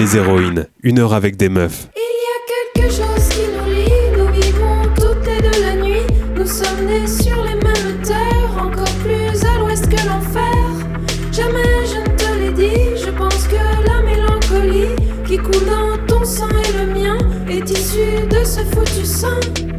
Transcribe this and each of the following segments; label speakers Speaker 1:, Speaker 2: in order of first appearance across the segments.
Speaker 1: Les héroïnes, 1 heure avec des meufs.
Speaker 2: Il y a quelque chose qui nous lie, nous vivrons toutes les deux la nuit. Nous sommes nés sur les mêmes terres, encore plus à l'ouest que l'enfer. Jamais je ne te l'ai dit, je pense que la mélancolie qui coule dans ton sang et le mien est issue de ce foutu sang.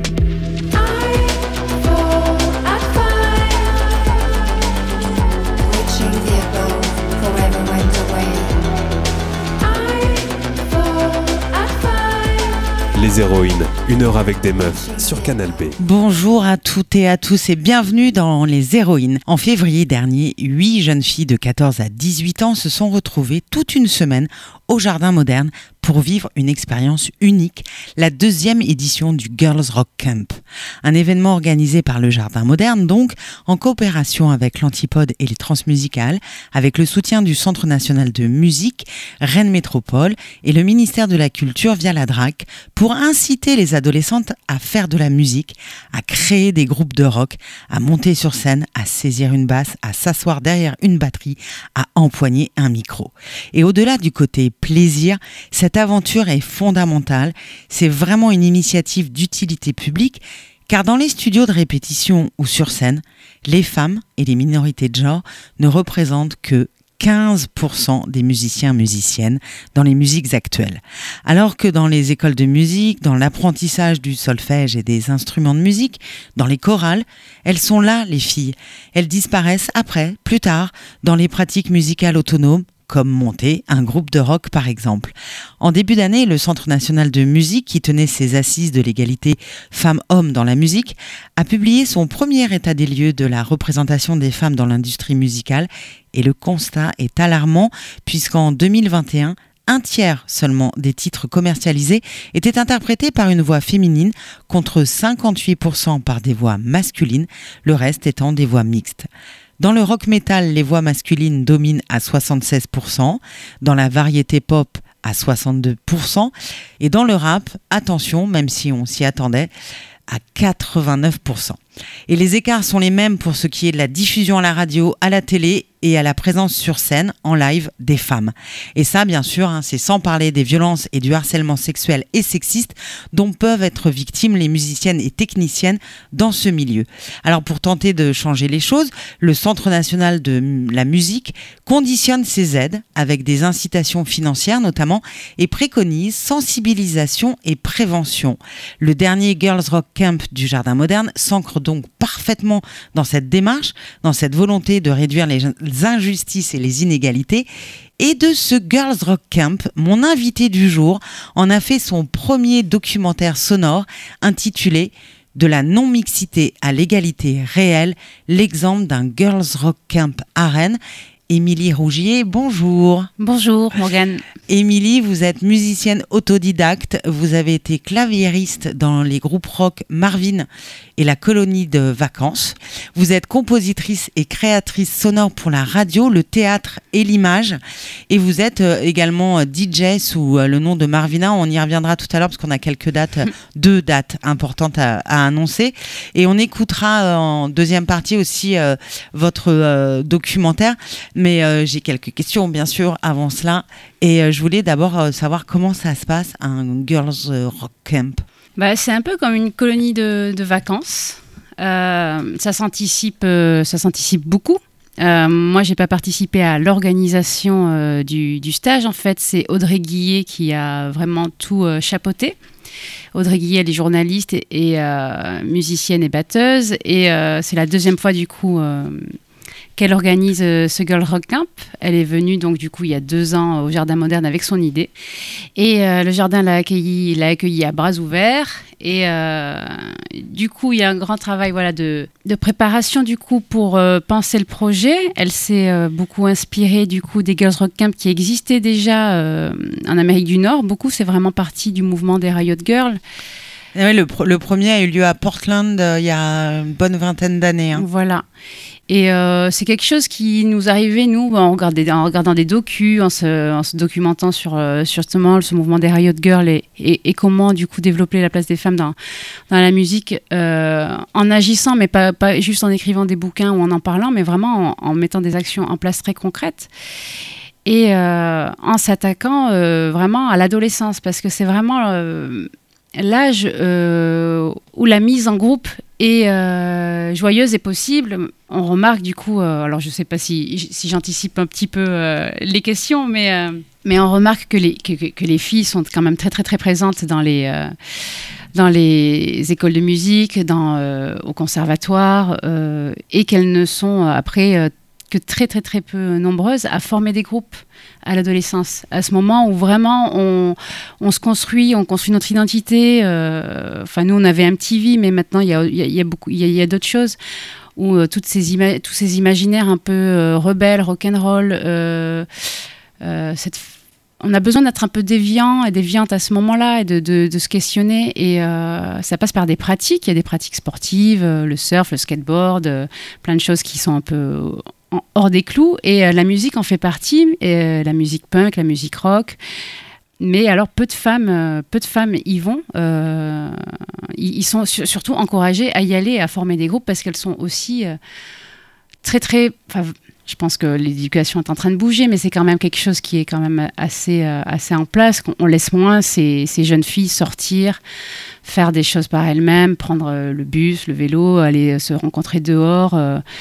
Speaker 1: Les héroïnes, 1 heure avec des meufs sur Canal B.
Speaker 3: Bonjour à toutes et à tous et bienvenue dans Les héroïnes. En février dernier, 8 jeunes filles de 14 à 18 ans se sont retrouvées toute une semaine au Jardin Moderne pour vivre une expérience unique, la 2e édition du Girls Rock Camp. Un événement organisé par le Jardin Moderne, donc, en coopération avec l'Antipode et les Transmusicales, avec le soutien du Centre National de Musique, Rennes Métropole et le ministère de la Culture via la DRAC, pour inciter les adolescentes à faire de la musique, à créer des groupes de rock, à monter sur scène, à saisir une basse, à s'asseoir derrière une batterie, à empoigner un micro. Et au-delà du côté plaisir, cette aventure est fondamentale. C'est vraiment une initiative d'utilité publique, car dans les studios de répétition ou sur scène, les femmes et les minorités de genre ne représentent que 15% des musiciens-musiciennes dans les musiques actuelles. Alors que dans les écoles de musique, dans l'apprentissage du solfège et des instruments de musique, dans les chorales, elles sont là, les filles. Elles disparaissent après, plus tard, dans les pratiques musicales autonomes, comme monter un groupe de rock par exemple. En début d'année, le Centre National de Musique, qui tenait ses assises de l'égalité femmes-hommes dans la musique, a publié son premier état des lieux de la représentation des femmes dans l'industrie musicale et le constat est alarmant puisqu'en 2021, un tiers seulement des titres commercialisés étaient interprétés par une voix féminine contre 58% par des voix masculines, le reste étant des voix mixtes. Dans le rock metal, les voix masculines dominent à 76%, dans la variété pop à 62%, et dans le rap, attention, même si on s'y attendait, à 89%. Et les écarts sont les mêmes pour ce qui est de la diffusion à la radio, à la télé et à la présence sur scène, en live, des femmes. Et ça, bien sûr, c'est sans parler des violences et du harcèlement sexuel et sexiste dont peuvent être victimes les musiciennes et techniciennes dans ce milieu. Alors, pour tenter de changer les choses, le Centre National de la Musique conditionne ses aides avec des incitations financières notamment et préconise sensibilisation et prévention. Le dernier Girls Rock Camp du Jardin Moderne s'ancre donc parfaitement dans cette démarche, dans cette volonté de réduire les injustices et les inégalités. Et de ce Girls Rock Camp, mon invité du jour en a fait son premier documentaire sonore intitulé « De la non-mixité à l'égalité réelle, l'exemple d'un Girls Rock Camp à Rennes ». Émilie Rougier, bonjour.
Speaker 4: Bonjour Morgane.
Speaker 3: Émilie, vous êtes musicienne autodidacte, vous avez été claviériste dans les groupes rock Marvin et la colonie de vacances. Vous êtes compositrice et créatrice sonore pour la radio, le théâtre et l'image. Et vous êtes également DJ sous le nom de Marvina. On y reviendra tout à l'heure parce qu'on a quelques dates, 2 dates importantes à annoncer. Et on écoutera en deuxième partie aussi votre documentaire. Mais j'ai quelques questions, bien sûr, avant cela. Et je voulais d'abord savoir comment ça se passe, un Girls Rock Camp.
Speaker 4: C'est un peu comme une colonie de vacances. Ça s'anticipe beaucoup. Moi, j'ai pas participé à l'organisation du stage. En fait, c'est Audrey Guillet qui a vraiment tout chapeauté. Audrey Guillet, elle est journaliste et musicienne et batteuse. Et c'est la 2e fois, du coup, qu'elle organise ce Girl Rock Camp. Elle est venue donc du coup il y a 2 ans au Jardin Moderne avec son idée et le jardin l'a accueilli à bras ouverts et du coup il y a un grand travail de préparation du coup pour penser le projet. Elle s'est beaucoup inspirée du coup des Girls Rock Camp qui existaient déjà en Amérique du Nord. Beaucoup, c'est vraiment partie du mouvement des Riot Girls.
Speaker 3: Ouais, le premier a eu lieu à Portland il y a une bonne vingtaine d'années.
Speaker 4: Voilà. Et c'est quelque chose qui nous arrivait, nous, en regardant des docus, en se documentant sur justement ce mouvement des Riot Girls et comment, du coup, développer la place des femmes dans la musique, en agissant, mais pas juste en écrivant des bouquins ou en parlant, mais vraiment en mettant des actions en place très concrètes. et en s'attaquant vraiment à l'adolescence, parce que c'est vraiment l'âge où la mise en groupe est joyeuse et possible. On remarque du coup, alors je ne sais pas si j'anticipe un petit peu les questions, mais on remarque que les filles sont quand même très très très présentes dans les écoles de musique, au conservatoire, et qu'elles ne sont après que très très très peu nombreuses à former des groupes à l'adolescence, à ce moment où vraiment on se construit, on construit notre identité. Enfin, nous on avait MTV, mais maintenant il y a d'autres choses où tous ces imaginaires un peu rebelles, rock'n'roll, on a besoin d'être un peu déviant et déviante à ce moment-là et de se questionner, et ça passe par des pratiques. Il y a des pratiques sportives, le surf, le skateboard, plein de choses qui sont un peu hors des clous, et la musique en fait partie, et la musique punk, la musique rock. Mais alors peu de femmes y vont. Ils sont surtout encouragés à y aller, à former des groupes, parce qu'elles sont aussi très très... Je pense que l'éducation est en train de bouger, mais c'est quand même quelque chose qui est quand même assez en place. On laisse moins ces jeunes filles sortir, faire des choses par elles-mêmes, prendre le bus, le vélo, aller se rencontrer dehors.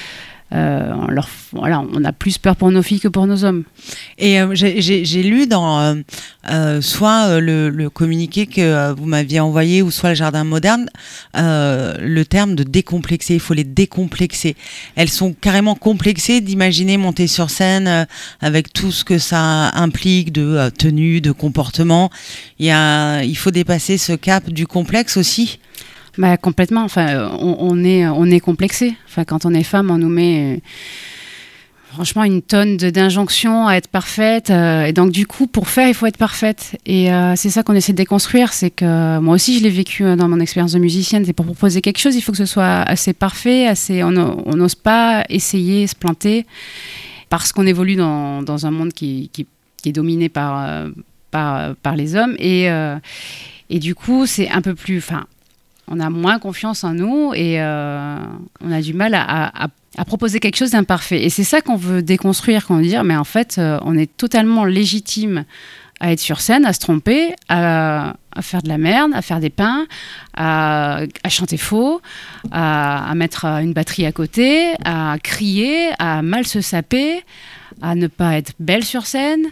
Speaker 4: On a plus peur pour nos filles que pour nos hommes.
Speaker 3: Et j'ai lu dans soit le communiqué que vous m'aviez envoyé, ou soit le Jardin Moderne, le terme de décomplexer. Il faut les décomplexer. Elles sont carrément complexées d'imaginer monter sur scène avec tout ce que ça implique de tenue, de comportement. Il faut dépasser ce cap du complexe aussi.
Speaker 4: Bah, complètement. Enfin, on est complexé. Enfin, quand on est femme, on nous met franchement une tonne d'injonctions à être parfaite. Et donc, du coup, pour faire, il faut être parfaite. Et c'est ça qu'on essaie de déconstruire. C'est que moi aussi, je l'ai vécu dans mon expérience de musicienne. C'est pour proposer quelque chose, il faut que ce soit assez parfait. On n'ose pas essayer, se planter. Parce qu'on évolue dans un monde qui est dominé par les hommes. Et du coup, c'est un peu plus... On a moins confiance en nous, et on a du mal à proposer quelque chose d'imparfait. Et c'est ça qu'on veut déconstruire, qu'on veut dire, mais en fait, on est totalement légitime à être sur scène, à se tromper, à faire de la merde, à faire des pains, à chanter faux, à mettre une batterie à côté, à crier, à mal se saper, à ne pas être belle sur scène.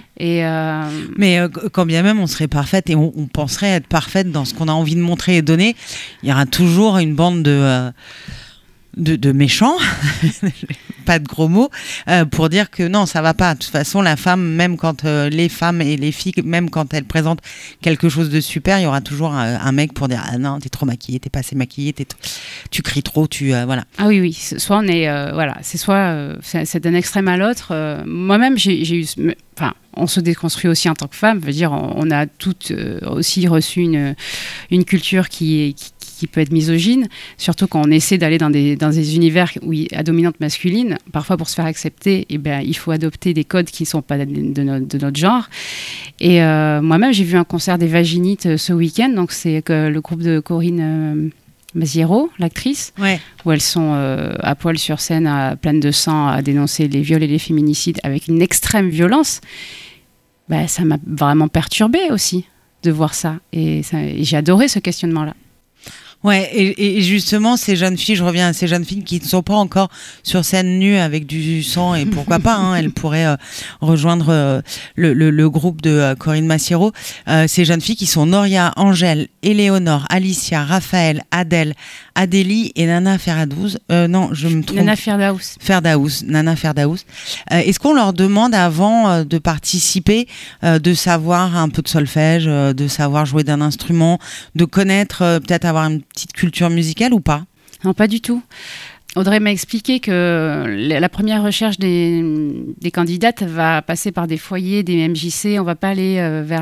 Speaker 3: Mais quand bien même on serait parfaite, et on penserait être parfaite dans ce qu'on a envie de montrer et donner, il y aura toujours une bande de méchants, pas de gros mots, pour dire que non, ça va pas. De toute façon, la femme, même quand les femmes et les filles, même quand elles présentent quelque chose de super, il y aura toujours un mec pour dire ah non, t'es trop maquillée, t'es pas assez maquillée, tu cries trop, voilà.
Speaker 4: Ah oui, soit on est c'est soit c'est d'un extrême à l'autre. Moi-même, j'ai eu on se déconstruit aussi en tant que femme. Je veux dire, on a toutes aussi reçu une culture qui peut être misogyne, surtout quand on essaie d'aller dans des univers à dominante masculine. Parfois, pour se faire accepter, il faut adopter des codes qui ne sont pas de notre genre. Et moi-même, j'ai vu un concert des Vaginites ce week-end. Donc, c'est le groupe de Corinne Maziero, l'actrice,
Speaker 3: ouais,
Speaker 4: où elles sont à poil sur scène, pleines de sang, à dénoncer les viols et les féminicides avec une extrême violence. Ça m'a vraiment perturbée aussi de voir ça. Et j'ai adoré ce questionnement-là.
Speaker 3: Ouais, et justement, ces jeunes filles, je reviens à ces jeunes filles qui ne sont pas encore sur scène nues avec du sang, et pourquoi pas, elles pourraient rejoindre le groupe de Corinne Massiero. Ces jeunes filles qui sont Noria, Angèle, Éléonore, Alicia, Raphaël, Adèle, Adélie et Nana Ferdaouz. Non, je me trompe.
Speaker 4: Nana Ferdaouz.
Speaker 3: Nana Ferdaouz. Est-ce qu'on leur demande avant de participer, de savoir un peu de solfège, de savoir jouer d'un instrument, de connaître, peut-être avoir une petite culture musicale ou pas ?
Speaker 4: Non, pas du tout. Audrey m'a expliqué que la première recherche des candidates va passer par des foyers, des MJC. On ne va pas aller vers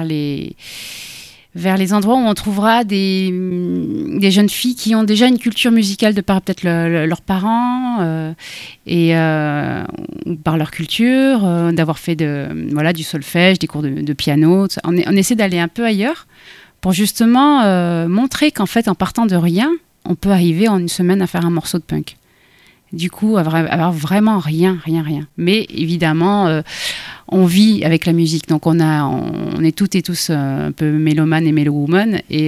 Speaker 4: les endroits où on trouvera des jeunes filles qui ont déjà une culture musicale de par peut-être leurs parents et par leur culture, d'avoir fait du solfège, des cours de piano. On essaie d'aller un peu ailleurs pour justement montrer qu'en fait, en partant de rien, on peut arriver en une semaine à faire un morceau de punk. Du coup, avoir vraiment rien. Mais évidemment, on vit avec la musique. Donc on est toutes et tous un peu mélomanes et mélowoman. Et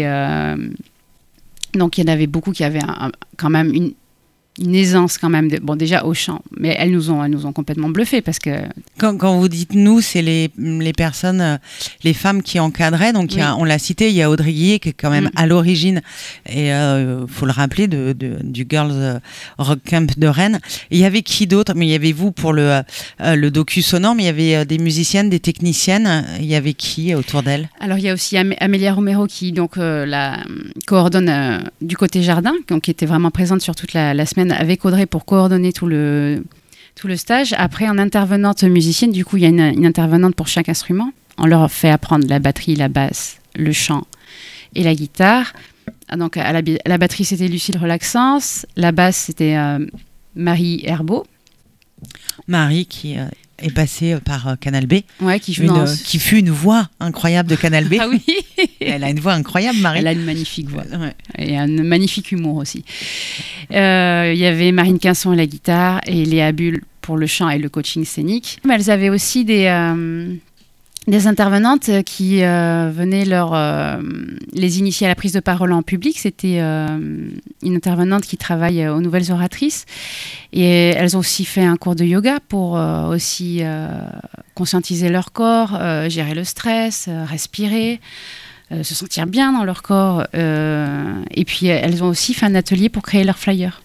Speaker 4: donc il y en avait beaucoup qui avaient quand même une aisance quand même, bon déjà au chant, mais elles nous ont complètement bluffés parce que...
Speaker 3: Quand vous dites nous, c'est les personnes, les femmes qui encadraient, donc
Speaker 4: oui.
Speaker 3: On l'a cité, il y a Audrey Guillet qui est quand même à l'origine, et faut le rappeler, du Girls Rock Camp de Rennes. Et il y avait qui d'autre? Mais il y avait vous pour le docu sonore, mais il y avait des musiciennes, des techniciennes, il y avait qui autour d'elle? Alors
Speaker 4: il y a aussi Amélia Romero qui donc la coordonne du côté jardin, donc qui était vraiment présente sur toute la semaine avec Audrey pour coordonner tout le stage. Après, en intervenante musicienne, du coup, il y a une intervenante pour chaque instrument. On leur fait apprendre la batterie, la basse, le chant et la guitare. Donc, à la batterie, c'était Lucille Relaxance. La basse, c'était Marie Herbeau.
Speaker 3: Marie qui est passée par Canal B.
Speaker 4: Ouais, qui
Speaker 3: fut une voix incroyable de Canal B.
Speaker 4: Ah oui.
Speaker 3: Elle a une voix incroyable, Marie.
Speaker 4: Elle a une magnifique voix. Ouais. Et un magnifique humour aussi. Il y avait Marine Quinson à la guitare et Léa Bull pour le chant et le coaching scénique. Mais elles avaient aussi des intervenantes qui venaient les initier à la prise de parole en public. C'était une intervenante qui travaille aux Nouvelles Oratrices. Et elles ont aussi fait un cours de yoga pour aussi conscientiser leur corps, gérer le stress, respirer, se sentir bien dans leur corps. Et puis, elles ont aussi fait un atelier pour créer leur flyer.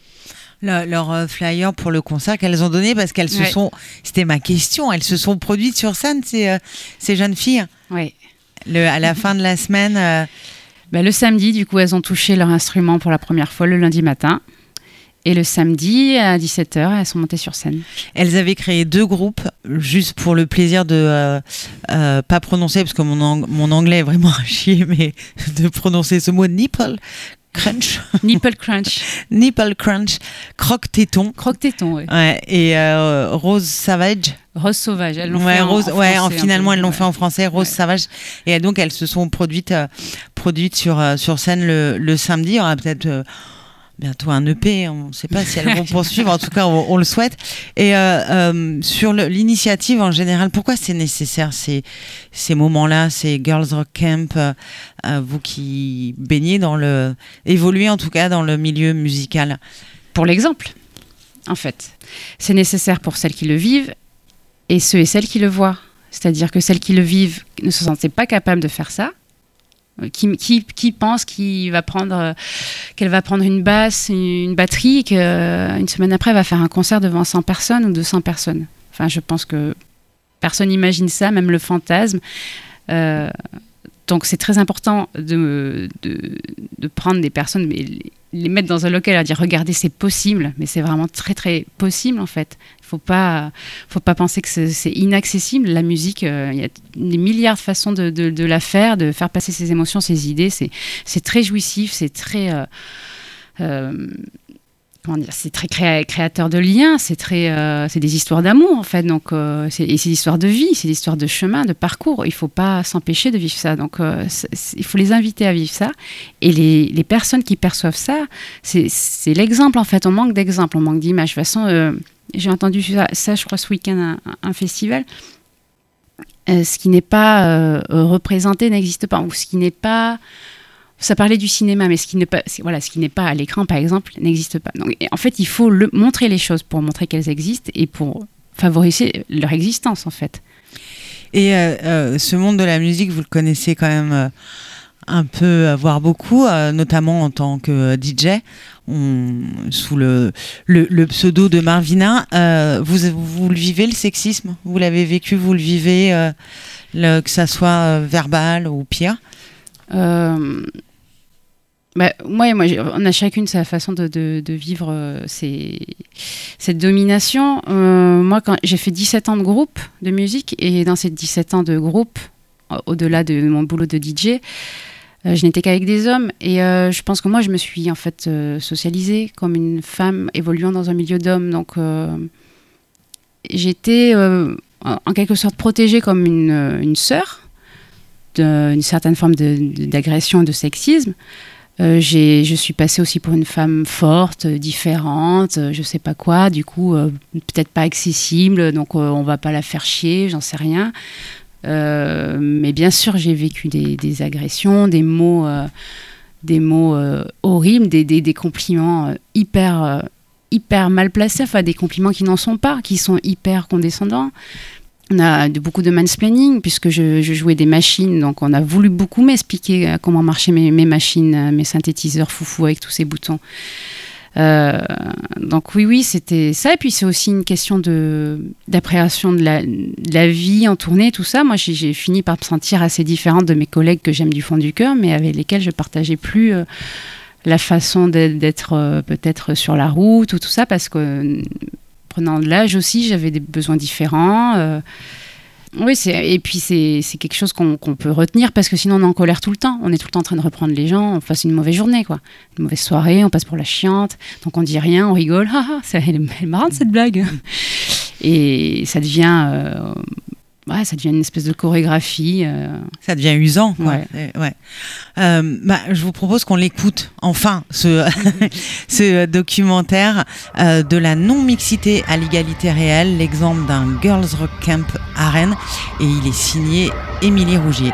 Speaker 3: Leur flyer pour le concert qu'elles ont donné, parce qu'elles se sont... C'était ma question, elles se sont produites sur scène, ces jeunes filles.
Speaker 4: Oui.
Speaker 3: À la fin de la semaine...
Speaker 4: Le samedi, du coup, elles ont touché leur instrument pour la première fois le lundi matin. Et le samedi, à 17h, elles sont montées sur scène. Elles
Speaker 3: avaient créé 2 groupes, juste pour le plaisir de pas prononcer, parce que mon anglais est vraiment à chier, mais de prononcer ce mot nipple crunch.
Speaker 4: Nipple crunch.
Speaker 3: Nipple crunch. Croque-téton.
Speaker 4: Croque-téton, oui.
Speaker 3: Ouais, et Rose Savage.
Speaker 4: Rose Sauvage, elles l'ont fait en français.
Speaker 3: Finalement, elles l'ont fait en français, Rose Savage. Et donc, elles se sont produites sur scène le samedi. Il y aura peut-être... bientôt un EP, on ne sait pas si elles vont poursuivre, en tout cas on le souhaite. Et sur l'initiative en général, pourquoi c'est nécessaire ces moments-là, ces Girls Rock Camp, vous qui baignez évoluez en tout cas dans le milieu musical?
Speaker 4: Pour l'exemple, en fait. C'est nécessaire pour celles qui le vivent et ceux et celles qui le voient. C'est-à-dire que celles qui le vivent ne se sentaient pas capables de faire ça. Qui pense qu'elle va prendre une basse, une batterie et qu'une semaine après elle va faire un concert devant 100 personnes ou 200 personnes. Enfin, je pense que personne n'imagine ça, même le fantasme. Donc c'est très important de prendre des personnes, mais les mettre dans un local, à dire regardez, c'est possible, mais c'est vraiment très très possible en fait. Faut pas penser que c'est inaccessible. La musique, il y a des milliards de façons de la faire, de faire passer ses émotions, ses idées. C'est très jouissif, c'est très c'est très créateur de liens, c'est des histoires d'amour en fait. Donc c'est des histoires de vie, c'est des histoires de chemin, de parcours. Il faut pas s'empêcher de vivre ça. Donc il faut les inviter à vivre ça. Et les personnes qui perçoivent ça, c'est l'exemple en fait. On manque d'exemples, on manque d'images. De toute façon, j'ai entendu ça, je crois, ce week-end, un festival. Ce qui n'est pas représenté n'existe pas. Ou ce qui n'est pas... Ça parlait du cinéma, mais ce qui n'est pas à l'écran, par exemple, n'existe pas. Donc, en fait, il faut montrer les choses pour montrer qu'elles existent et pour favoriser leur existence, en fait.
Speaker 3: Et ce monde de la musique, vous le connaissez quand même un peu, voire beaucoup, notamment en tant que DJ, sous le pseudo de Marvina. Vous le vivez, le sexisme? Vous l'avez vécu, vous le vivez, que ça soit verbal ou pire?
Speaker 4: Moi, on a chacune sa façon de vivre cette domination. Moi, quand j'ai fait 17 ans de groupe de musique, et dans ces 17 ans de groupe, au-delà de mon boulot de DJ, je n'étais qu'avec des hommes. Et je pense que moi, je me suis en fait socialisée comme une femme évoluant dans un milieu d'hommes. Donc, j'étais en quelque sorte protégée comme une sœur d'une certaine forme d'agression et de sexisme. Je suis passée aussi pour une femme forte, différente, je sais pas quoi, du coup peut-être pas accessible, donc on va pas la faire chier, j'en sais rien. Mais bien sûr, j'ai vécu des agressions, des mots horribles, des compliments hyper mal placés, enfin des compliments qui n'en sont pas, qui sont hyper condescendants. On a beaucoup de mansplaining puisque je jouais des machines, donc on a voulu beaucoup m'expliquer comment marchaient mes machines, mes synthétiseurs foufou avec tous ces boutons. Donc oui, c'était ça. Et puis c'est aussi une question d'appréhension de la vie en tournée, tout ça. Moi, j'ai fini par me sentir assez différente de mes collègues que j'aime du fond du cœur, mais avec lesquels je partageais plus la façon d'être peut-être sur la route ou tout ça, parce que prenant de l'âge aussi, j'avais des besoins différents. Oui, et puis c'est quelque chose qu'on peut retenir, parce que sinon on est en colère tout le temps. On est tout le temps en train de reprendre les gens, on passe une mauvaise journée, quoi. Une mauvaise soirée, on passe pour la chiante, donc on dit rien, on rigole. Elle est marrante cette blague. Et ça devient une espèce de chorégraphie.
Speaker 3: Ça devient usant, quoi.
Speaker 4: Ouais.
Speaker 3: Je vous propose qu'on l'écoute, enfin, ce documentaire de la non-mixité à l'égalité réelle, l'exemple d'un Girls Rock Camp à Rennes, et il est signé Émilie Rougier.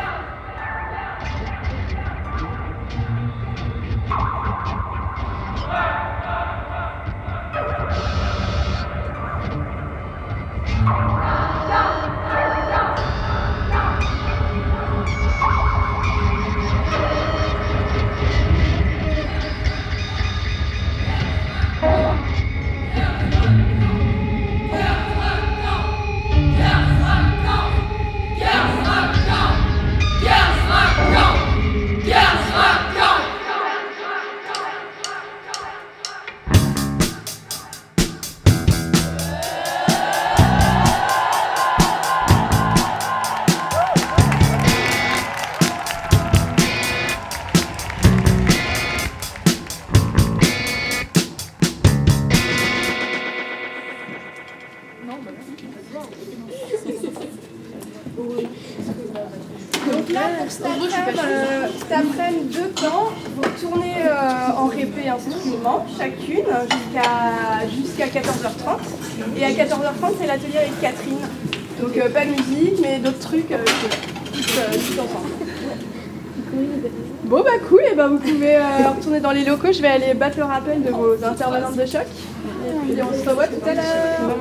Speaker 5: Donc là, pour cet après-midi, 2 temps, vous tournez en répé instrument, chacune, jusqu'à 14h30. Et à 14h30, c'est l'atelier avec Catherine. Donc pas de musique, mais d'autres trucs, tout ensemble. Bon bah cool, et vous pouvez retourner dans les locaux, je vais aller battre le rappel de vos intervenantes de choc. Et puis on se revoit tout à l'heure.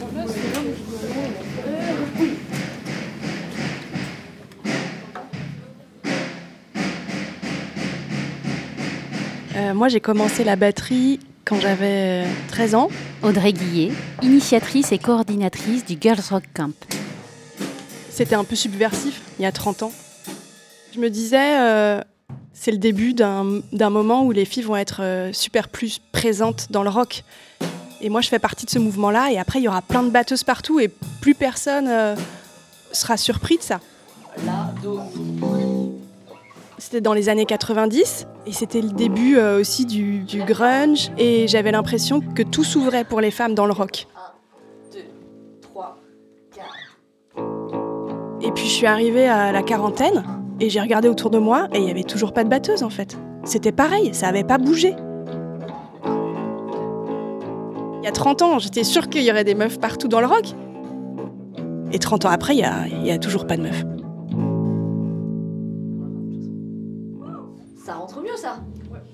Speaker 5: Moi, j'ai commencé la batterie quand j'avais 13 ans.
Speaker 6: Audrey Guillet, initiatrice et coordinatrice du Girls Rock Camp.
Speaker 5: C'était un peu subversif, il y a 30 ans. Je me disais, c'est le début d'un moment où les filles vont être super plus présentes dans le rock. Et moi, je fais partie de ce mouvement-là. Et après, il y aura plein de batteuses partout et plus personne sera surpris de ça. C'était dans les années 90 et c'était le début aussi du grunge. Et j'avais l'impression que tout s'ouvrait pour les femmes dans le rock. 1, 2, 3, 4. Et puis je suis arrivée à la quarantaine et j'ai regardé autour de moi et il n'y avait toujours pas de batteuse en fait. C'était pareil, ça n'avait pas bougé. Il y a 30 ans, j'étais sûre qu'il y aurait des meufs partout dans le rock. Et 30 ans après, il y a toujours pas de meufs.
Speaker 6: Ça rentre mieux, ça.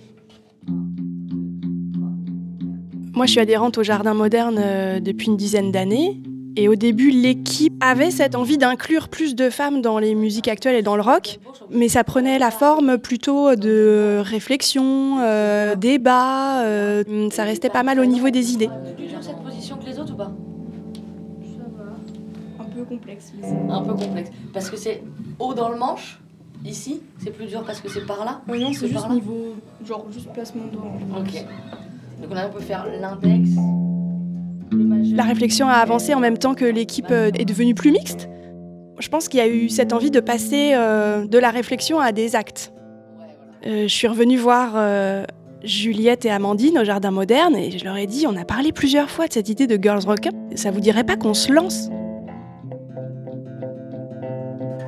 Speaker 5: Moi, je suis adhérente au Jardin Moderne depuis une dizaine d'années. Et au début, l'équipe avait cette envie d'inclure plus de femmes dans les musiques actuelles et dans le rock. Mais ça prenait la forme plutôt de réflexion, débat. Ça restait pas mal au niveau des idées.
Speaker 6: Tu as cette position que les autres ou pas?
Speaker 5: Ça va. Un peu complexe.
Speaker 6: Un peu complexe. Parce que c'est haut dans le manche. Ici, c'est plus dur parce que c'est par là.
Speaker 5: Non, c'est juste niveau, juste placement de doigt.
Speaker 6: Ok. Donc on peut faire l'index, le majeur.
Speaker 5: La réflexion a avancé en même temps que l'équipe est devenue plus mixte. Je pense qu'il y a eu cette envie de passer de la réflexion à des actes. Je suis revenue voir Juliette et Amandine au Jardin Moderne et je leur ai dit, on a parlé plusieurs fois de cette idée de Girls Rock Camp. Ça vous dirait pas qu'on se lance ?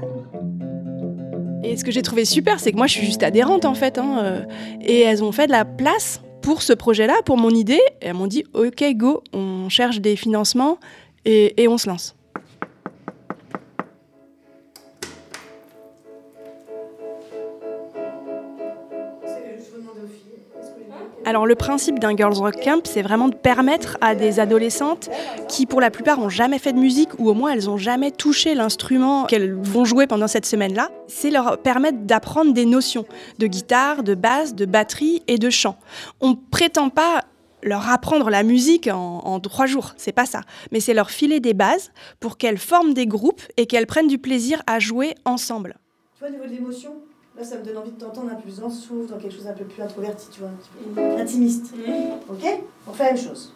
Speaker 5: Et ce que j'ai trouvé super, c'est que moi je suis juste adhérente en fait, et elles ont fait de la place pour ce projet-là, pour mon idée, et elles m'ont dit ok go, on cherche des financements et on se lance. Alors le principe d'un Girls Rock Camp, c'est vraiment de permettre à des adolescentes qui pour la plupart n'ont jamais fait de musique ou au moins elles n'ont jamais touché l'instrument qu'elles vont jouer pendant cette semaine-là, c'est leur permettre d'apprendre des notions de guitare, de basse, de batterie et de chant. On ne prétend pas leur apprendre la musique en 3 jours, c'est pas ça. Mais c'est leur filer des bases pour qu'elles forment des groupes et qu'elles prennent du plaisir à jouer ensemble.
Speaker 7: Tu vois, au niveau de l'émotion, là, ça me donne envie de t'entendre un peu plus en souffle, dans quelque chose un peu plus introverti, tu vois, un petit peu intimiste. Ok ? On fait la même chose.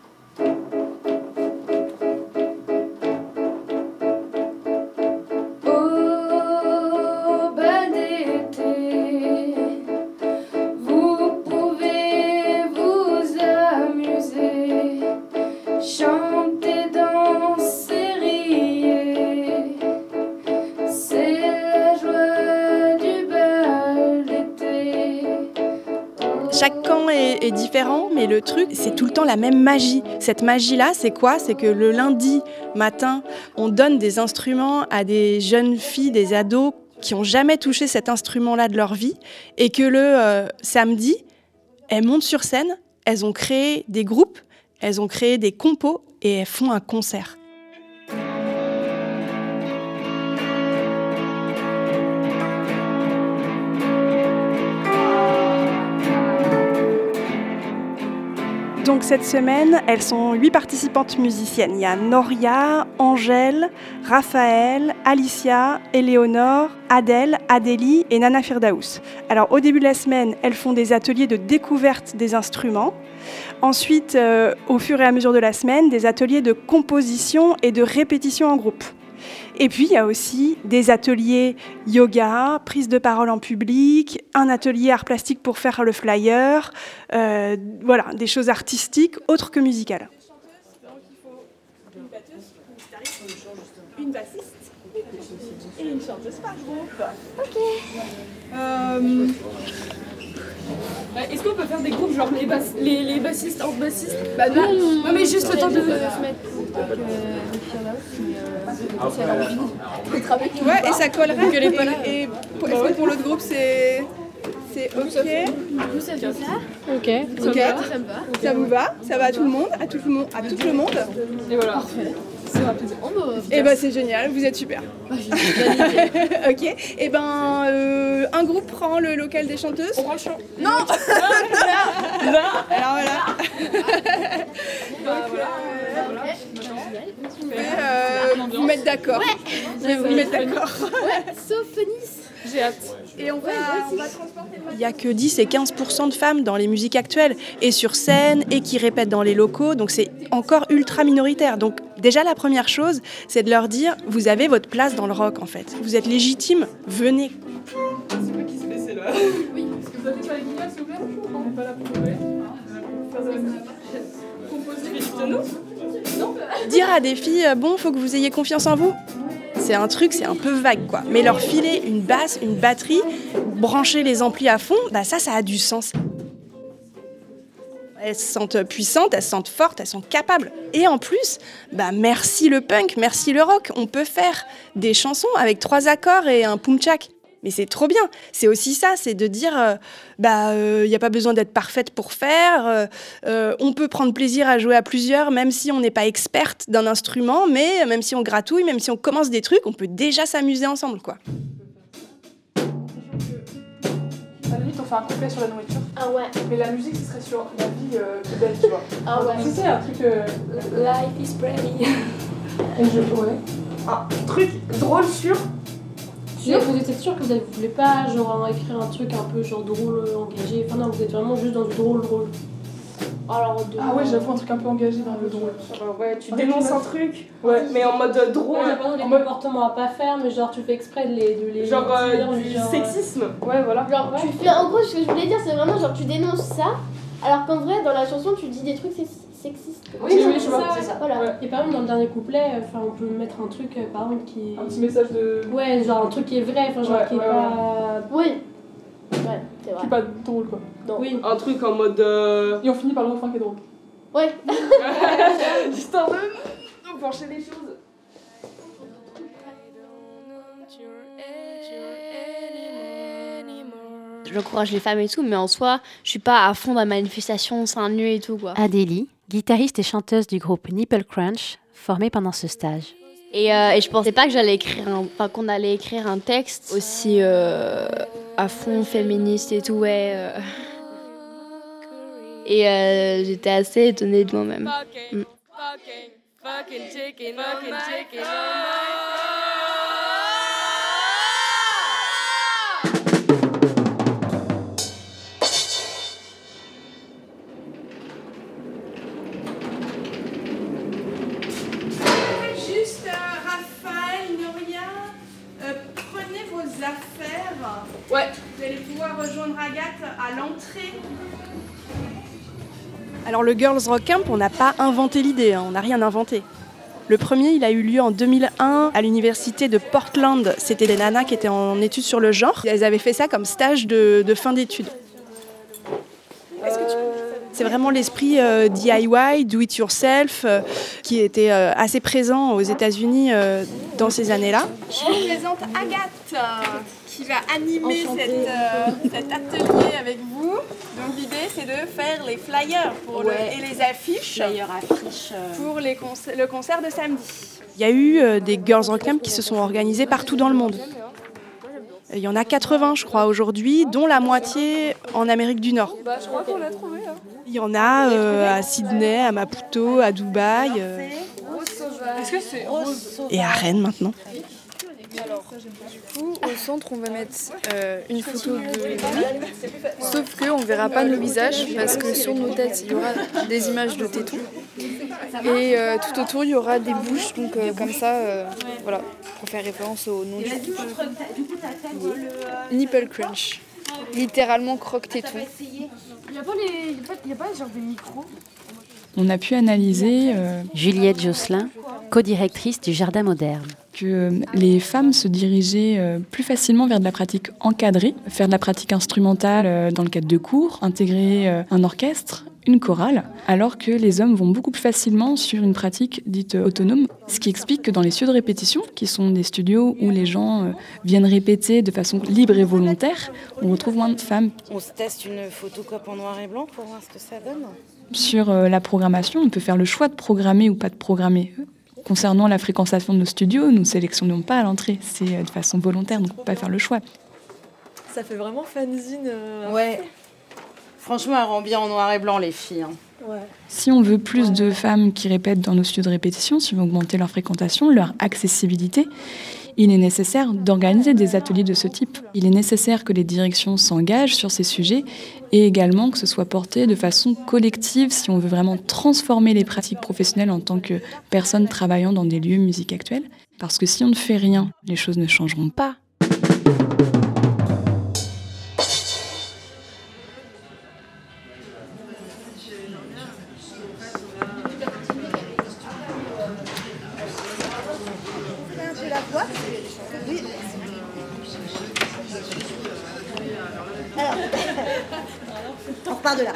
Speaker 5: Chaque camp est différent, mais le truc, c'est tout le temps la même magie. Cette magie-là, c'est quoi ? C'est que le lundi matin, on donne des instruments à des jeunes filles, des ados qui n'ont jamais touché cet instrument-là de leur vie, et que le samedi, elles montent sur scène, elles ont créé des groupes, elles ont créé des compos, et elles font un concert. Donc cette semaine, elles sont 8 participantes musiciennes. Il y a Noria, Angèle, Raphaël, Alicia, Éléonore, Adèle, Adélie et Nana Firdaous. Alors au début de la semaine, elles font des ateliers de découverte des instruments. Ensuite, au fur et à mesure de la semaine, des ateliers de composition et de répétition en groupe. Et puis, il y a aussi des ateliers yoga, prise de parole en public, un atelier art plastique pour faire le flyer, voilà, des choses artistiques autres que musicales. Une bassiste et une chanteuse par groupe.
Speaker 8: Ok.
Speaker 9: Est-ce qu'on peut faire des groupes genre les bassistes en bassiste? Bah non, mais juste le temps de se mettre.
Speaker 5: Ouais, et ça collerait que les pas là. Et est-ce que pour l'autre groupe c'est ok?
Speaker 8: Vous ça fait ça?
Speaker 9: Ok.
Speaker 5: Ça vous va? Ça va à tout le monde? À tout le monde?
Speaker 9: Et voilà. C'est rapide.
Speaker 5: Et ben c'est génial, vous êtes super. Ok. Et ben un groupe prend le local des chanteuses. On prend le chant. Non. Non. Alors voilà. Vous mettre d'accord. Ouais. Vous mettre d'accord.
Speaker 8: Ouais. Sauf Nice.
Speaker 9: J'ai hâte.
Speaker 5: Et on va transporter. Il n'y a que 10 et 15% de femmes dans les musiques actuelles, et sur scène, et qui répètent dans les locaux, donc c'est encore ultra minoritaire. Donc déjà la première chose, c'est de leur dire, vous avez votre place dans le rock en fait. Vous êtes légitime, venez.
Speaker 9: C'est quoi qui se laissait là? Oui, est-ce que vous avez pas les guignols s'il vous plaît? On n'est pas là pour jouer. Composer, non.
Speaker 5: Dire à des filles, bon, faut que vous ayez confiance en vous. C'est un truc, c'est un peu vague, quoi. Mais leur filer une basse, une batterie, brancher les amplis à fond, bah ça a du sens. Elles se sentent puissantes, elles se sentent fortes, elles sont capables. Et en plus, bah merci le punk, merci le rock. On peut faire des chansons avec 3 accords et un poum-tchak. Mais c'est trop bien. C'est aussi ça, c'est de dire, y a pas besoin d'être parfaite pour faire. On peut prendre plaisir à jouer à plusieurs, même si on n'est pas experte d'un instrument, mais même si on gratouille, même si on commence des trucs, on peut déjà s'amuser ensemble, quoi.
Speaker 9: À la limite, on fait un couplet sur la nourriture.
Speaker 8: Ah ouais.
Speaker 9: Mais la musique, ce serait sur la vie plus belle, tu vois.
Speaker 8: Ah ouais.
Speaker 9: C'était un truc.
Speaker 8: Life is pretty.
Speaker 9: Et ouais. Un truc drôle sur.
Speaker 10: Mais vous êtes sûr que vous voulez pas genre écrire un truc un peu genre drôle, engagé? Enfin non, vous êtes vraiment juste dans du drôle.
Speaker 8: Alors,
Speaker 9: Ah ouais, j'avoue un truc un peu engagé dans le drôle.
Speaker 5: Ouais, tu dénonces un truc. Ouais, mais en mode drôle.
Speaker 10: Ouais, pas des comportements à pas faire, mais genre tu fais exprès de les
Speaker 5: genre
Speaker 10: dire,
Speaker 5: du sexisme. Ouais, voilà.
Speaker 8: Genre tu fais, en gros, ce que je voulais dire, c'est vraiment genre tu dénonces ça, alors qu'en vrai, dans la chanson, tu dis des trucs sexiste.
Speaker 10: Oui, je vois.
Speaker 8: C'est ça. Voilà.
Speaker 10: Ouais. Et par exemple, dans le dernier couplet, on peut mettre un truc, par exemple, qui est...
Speaker 9: Un petit message de...
Speaker 10: Ouais, genre un truc qui est vrai, genre qui est pas...
Speaker 8: Oui. Ouais, c'est vrai.
Speaker 9: Qui est pas drôle, quoi.
Speaker 8: Non.
Speaker 10: Oui.
Speaker 9: Un truc en mode... Et on finit par le refrain qui est drôle.
Speaker 8: Ouais.
Speaker 9: Histoire de pencher les choses.
Speaker 11: J'encourage les femmes et tout, mais en soi, je suis pas à fond dans la manifestation, seins nus et tout, quoi.
Speaker 12: Adélie, guitariste et chanteuse du groupe Nipple Crunch, formée pendant ce stage.
Speaker 11: Et je pensais pas que qu'on allait écrire un texte aussi à fond féministe et tout, ouais. Et j'étais assez étonnée de moi-même.
Speaker 13: Juste, Raphaël, Nouria, prenez vos affaires.
Speaker 9: Ouais.
Speaker 13: Vous allez pouvoir rejoindre Agathe à l'entrée.
Speaker 5: Alors le Girls Rock Camp, on n'a pas inventé l'idée, on n'a rien inventé. Le premier, il a eu lieu en 2001 à l'université de Portland. C'était des nanas qui étaient en études sur le genre. Elles avaient fait ça comme stage de fin d'études. C'est vraiment l'esprit DIY, do it yourself, qui était assez présent aux États-Unis dans ces années-là.
Speaker 13: Je vous présente Agathe, qui va animer cet atelier avec vous. Donc l'idée, c'est de faire les flyers et les affiches pour le concert de samedi.
Speaker 5: Il y a eu des Girls Rock Camp qui se sont organisés partout dans le monde. Il y en a 80, je crois, aujourd'hui, dont la moitié en Amérique du Nord.
Speaker 9: Bah, je crois qu'on l'a trouvé. Hein.
Speaker 5: Il y en a à Sydney, à Maputo, à Dubaï.
Speaker 9: Est-ce que c'est rose
Speaker 5: Et à Rennes maintenant.
Speaker 14: Alors, du coup, au centre, on va mettre une photo de nous, sauf qu'on ne verra pas nos visages parce que sur nos têtes, il y aura des images de tétons. Et tout autour, il y aura des bouches, donc comme ça, voilà, pour faire référence au nom du groupe. Nipple Crunch, littéralement croque-téton.
Speaker 9: Il n'y a pas genre des micros.
Speaker 15: On a pu analyser
Speaker 12: Juliette Josselin, co-directrice du Jardin Moderne.
Speaker 15: Que les femmes se dirigeaient plus facilement vers de la pratique encadrée, faire de la pratique instrumentale dans le cadre de cours, intégrer un orchestre, une chorale, alors que les hommes vont beaucoup plus facilement sur une pratique dite autonome, ce qui explique que dans les studios de répétition, qui sont des studios où les gens viennent répéter de façon libre et volontaire, on retrouve moins de femmes.
Speaker 16: On se teste une photocopie en noir et blanc pour voir ce que ça donne.
Speaker 15: Sur la programmation, on peut faire le choix de programmer ou pas de programmer. Concernant la fréquentation de nos studios, nous ne sélectionnons pas à l'entrée, c'est de façon volontaire, donc on ne peut pas faire le choix.
Speaker 17: Ça fait vraiment fanzine.
Speaker 16: Ouais. Franchement, elle rend bien en noir et blanc, les filles. Hein.
Speaker 17: Ouais.
Speaker 15: Si on veut plus de femmes qui répètent dans nos studios de répétition, si on veut augmenter leur fréquentation, leur accessibilité, il est nécessaire d'organiser des ateliers de ce type. Il est nécessaire que les directions s'engagent sur ces sujets et également que ce soit porté de façon collective si on veut vraiment transformer les pratiques professionnelles en tant que personnes travaillant dans des lieux de musique actuelle. Parce que si on ne fait rien, les choses ne changeront pas.
Speaker 7: Alors, on repart de là.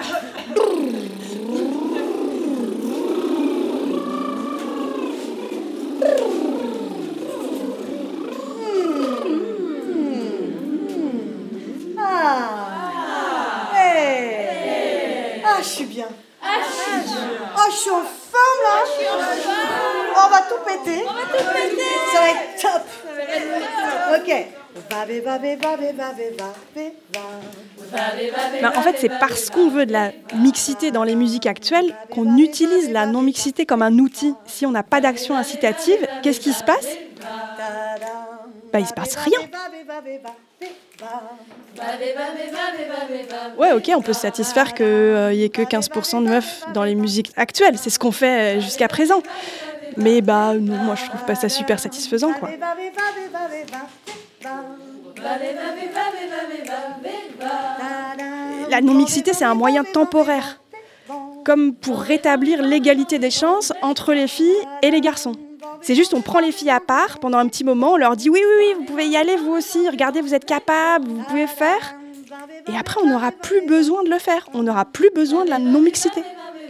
Speaker 7: Ah, je suis bien. Oh, je suis en forme là. On va tout péter. Ça va être top. Ok.
Speaker 5: En fait, c'est parce qu'on veut de la mixité dans les musiques actuelles qu'on utilise la non-mixité comme un outil. Si on n'a pas d'action incitative, qu'est-ce qui se passe ? Il se passe rien. Ouais, ok, on peut se satisfaire qu'il n'y ait que 15% de meufs dans les musiques actuelles. C'est ce qu'on fait jusqu'à présent. Mais non, moi je trouve pas ça super satisfaisant, quoi. La non-mixité, c'est un moyen temporaire. comme pour rétablir l'égalité des chances entre les filles et les garçons. C'est juste, on prend les filles à part pendant un petit moment, on leur dit oui, vous pouvez y aller vous aussi, regardez, vous êtes capables, vous pouvez faire. Et après, on n'aura plus besoin de le faire, on n'aura plus besoin de la non-mixité.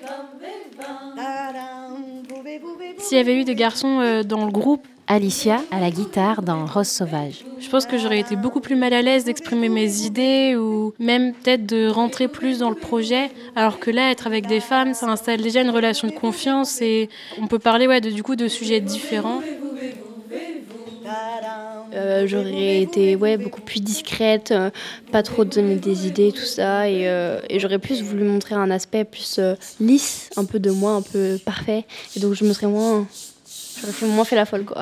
Speaker 10: S'il y avait eu des garçons dans le groupe,
Speaker 12: Alicia à la guitare dans Rose Sauvage.
Speaker 10: Je pense que j'aurais été beaucoup plus mal à l'aise d'exprimer mes idées ou même peut-être de rentrer plus dans le projet. Alors que là, être avec des femmes, ça installe déjà une relation de confiance et on peut parler du coup de sujets différents.
Speaker 11: J'aurais été beaucoup plus discrète, pas trop donner des idées, tout ça. Et j'aurais plus voulu montrer un aspect plus lisse, un peu de moi, un peu parfait. Et donc j'aurais moins fait la folle, quoi.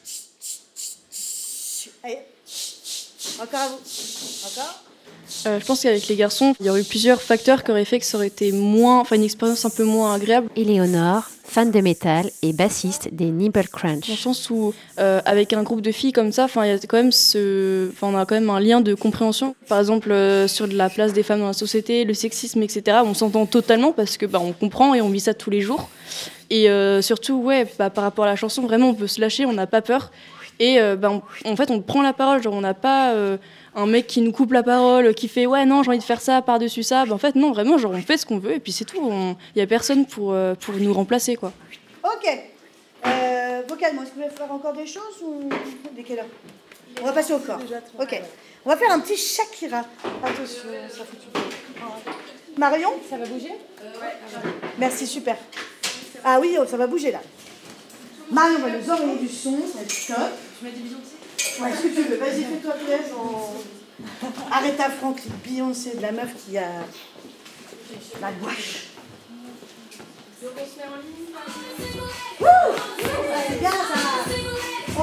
Speaker 7: Allez, encore à vous. Encore.
Speaker 14: Je pense qu'avec les garçons, il y aurait eu plusieurs facteurs qui auraient fait que ça aurait été une expérience un peu moins agréable.
Speaker 12: Éléonore, fan de métal et bassiste des Nipple Crunch.
Speaker 14: Dans le sens où, avec un groupe de filles comme ça, il y a quand même on a quand même un lien de compréhension. Par exemple, sur la place des femmes dans la société, le sexisme, etc. On s'entend totalement parce que on comprend et on vit ça tous les jours. Et surtout, par rapport à la chanson, vraiment, on peut se lâcher, on n'a pas peur. Et en fait, on prend la parole, on n'a pas un mec qui nous coupe la parole, qui fait « ouais, non, j'ai envie de faire ça, par-dessus ça ». En fait, non, vraiment, on fait ce qu'on veut et puis c'est tout. Il n'y a personne pour nous remplacer, quoi.
Speaker 7: Ok. Vocalement, est-ce que vous voulez faire encore des choses ou dès quelle heure? On va passer au corps. Ok. On va faire un petit Shakira. Attention, ça fout du bien. Marion?
Speaker 9: Ça va bouger?
Speaker 7: Merci, super. Ah oui, ça va bouger là. Marion va nous envoyer du son, ça va être top.
Speaker 9: Tu mets des bisous aussi?
Speaker 7: Ouais, ce que tu veux. Vas-y, fais-toi plaisir. Aretha Franklin, Beyoncé, de la meuf qui a la gouache.
Speaker 9: Donc on se met en ligne.
Speaker 7: Wouh! C'est bien ça!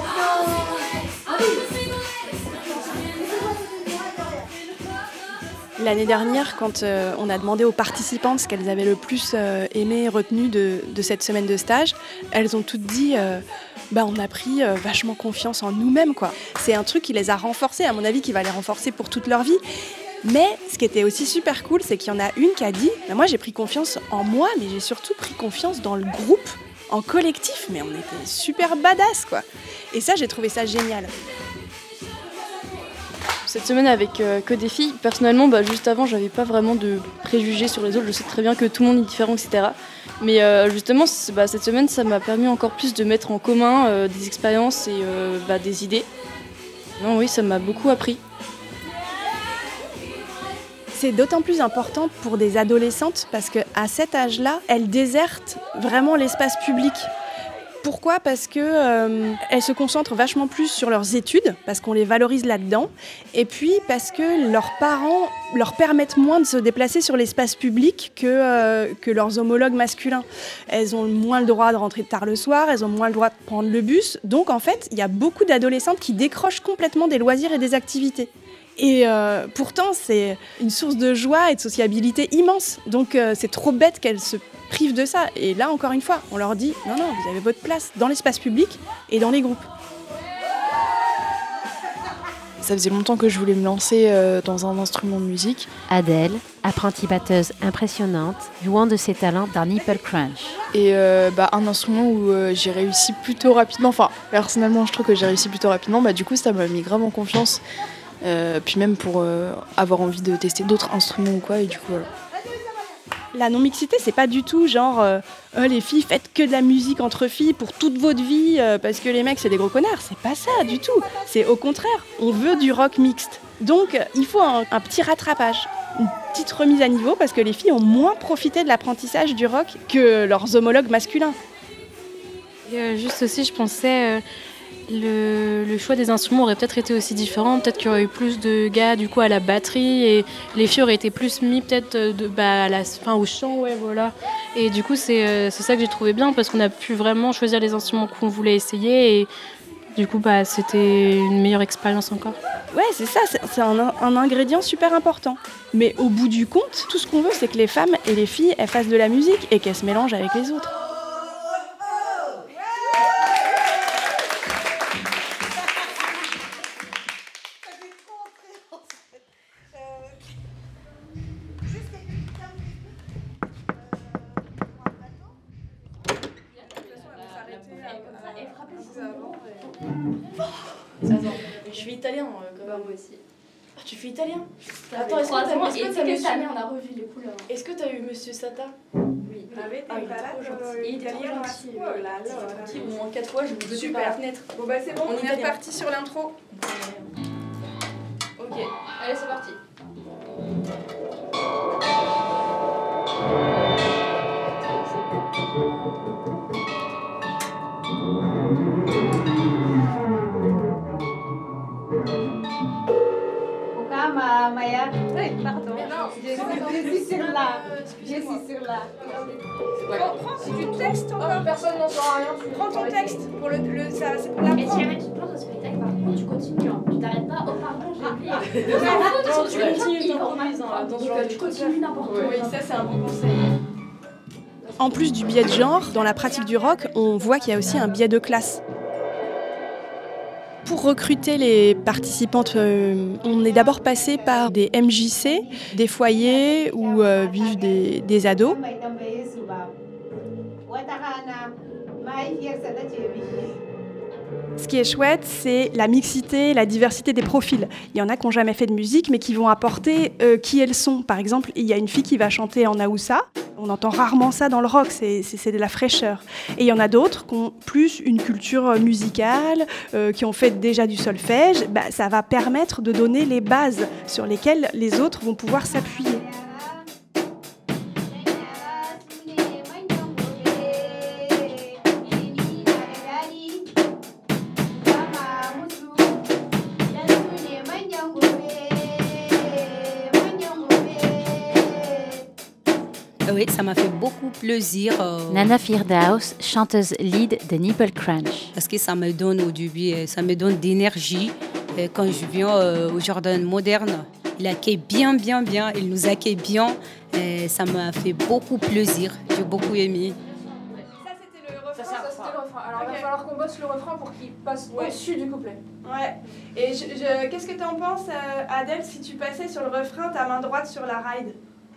Speaker 5: L'année dernière, quand on a demandé aux participantes ce qu'elles avaient le plus aimé et retenu de cette semaine de stage, elles ont toutes dit on a pris vachement confiance en nous-mêmes, quoi. C'est un truc qui les a renforcées, à mon avis, qui va les renforcer pour toute leur vie. Mais ce qui était aussi super cool, c'est qu'il y en a une qui a dit moi j'ai pris confiance en moi, mais j'ai surtout pris confiance dans le groupe, en collectif, mais on était super badass, quoi. Et ça, j'ai trouvé ça génial.
Speaker 14: Cette semaine avec que des filles, personnellement, juste avant, j'avais pas vraiment de préjugés sur les autres. Je sais très bien que tout le monde est différent, etc. Mais justement, cette semaine, ça m'a permis encore plus de mettre en commun des expériences et des idées. Non, oui, ça m'a beaucoup appris.
Speaker 5: C'est d'autant plus important pour des adolescentes parce qu'à cet âge-là, elles désertent vraiment l'espace public. Pourquoi ? Parce que elles se concentrent vachement plus sur leurs études, parce qu'on les valorise là-dedans, et puis parce que leurs parents leur permettent moins de se déplacer sur l'espace public que leurs homologues masculins. Elles ont moins le droit de rentrer tard le soir, elles ont moins le droit de prendre le bus, donc en fait, il y a beaucoup d'adolescentes qui décrochent complètement des loisirs et des activités. Et pourtant, c'est une source de joie et de sociabilité immense, donc c'est trop bête qu'elles se privent de ça. Et là, encore une fois, on leur dit non, vous avez votre place dans l'espace public et dans les groupes.
Speaker 15: Ça faisait longtemps que je voulais me lancer dans un instrument de musique.
Speaker 12: Adèle, apprentie batteuse impressionnante, jouant de ses talents dans Nipple Crunch.
Speaker 15: Et un instrument où j'ai réussi plutôt rapidement, enfin personnellement je trouve que j'ai réussi plutôt rapidement, du coup ça m'a mis grave en confiance, puis même pour avoir envie de tester d'autres instruments ou quoi, et du coup voilà.
Speaker 5: La non-mixité, c'est pas du tout genre les filles, faites que de la musique entre filles pour toute votre vie parce que les mecs, c'est des gros connards. C'est pas ça du tout. C'est au contraire, on veut du rock mixte. Donc, il faut un petit rattrapage, une petite remise à niveau parce que les filles ont moins profité de l'apprentissage du rock que leurs homologues masculins.
Speaker 10: Et juste aussi, je pensais... Le choix des instruments aurait peut-être été aussi différent. Peut-être qu'il y aurait eu plus de gars du coup à la batterie et les filles auraient été plus mis peut-être à la fin au chant, ouais, voilà. Et du coup c'est ça que j'ai trouvé bien parce qu'on a pu vraiment choisir les instruments qu'on voulait essayer et du coup c'était une meilleure expérience encore.
Speaker 5: Ouais, c'est ça, c'est un ingrédient super important. Mais au bout du compte, tout ce qu'on veut, c'est que les femmes et les filles elles fassent de la musique et qu'elles se mélangent avec les autres.
Speaker 6: Je suis italien, moi aussi.
Speaker 13: Ah, tu fais italien?
Speaker 6: Attends, est-ce que t'as on a revu les couleurs.
Speaker 13: Est-ce que t'as eu Monsieur Sata?
Speaker 6: Oui.
Speaker 13: Ah, il est trop gentil.
Speaker 6: Il était trop gentil.
Speaker 13: Au
Speaker 6: moins 4 fois, je me suis par la fenêtre.
Speaker 13: Bon bah c'est bon, on est reparti sur l'intro.
Speaker 6: Ok, allez c'est parti.
Speaker 18: Maya. Oui, pardon. Je suis sur là.
Speaker 13: Prends du texte encore. Personne n'en saura rien. Prends ton texte pour c'est pour l'apprendre.
Speaker 6: Et si jamais tu te plantes au spectacle, par contre, tu continues. Tu t'arrêtes pas. Oh, pardon, j'ai oublié. Tu continues n'importe quoi.
Speaker 13: Oui, ça c'est un bon conseil. En plus du biais de genre, dans la pratique du rock, on voit qu'il y a aussi un biais de classe. Pour recruter les participantes, on est d'abord passé par des MJC, des foyers où vivent des ados. Ce qui est chouette, c'est la mixité, la diversité des profils. Il y en a qui n'ont jamais fait de musique, mais qui vont apporter qui elles sont. Par exemple, il y a une fille qui va chanter en Haoussa. On entend rarement ça dans le rock, c'est de la fraîcheur. Et il y en a d'autres qui ont plus une culture musicale, qui ont fait déjà du solfège. Ça va permettre de donner les bases sur lesquelles les autres vont pouvoir s'appuyer.
Speaker 19: Oui, ça m'a fait beaucoup plaisir.
Speaker 12: Nana Firdaus, chanteuse lead de Nipple Crunch.
Speaker 19: Parce que ça me donne au début, ça me donne d'énergie. Quand je viens au Jardin moderne, il accueille bien. Il nous accueille bien. Ça m'a fait beaucoup plaisir. J'ai beaucoup aimé.
Speaker 13: Ça, c'était le refrain. Alors, il va falloir qu'on bosse le refrain pour qu'il passe au-dessus du couplet. Ouais. Et qu'est-ce que t'en penses, Adèle, si tu passais sur le refrain, ta main droite sur la ride?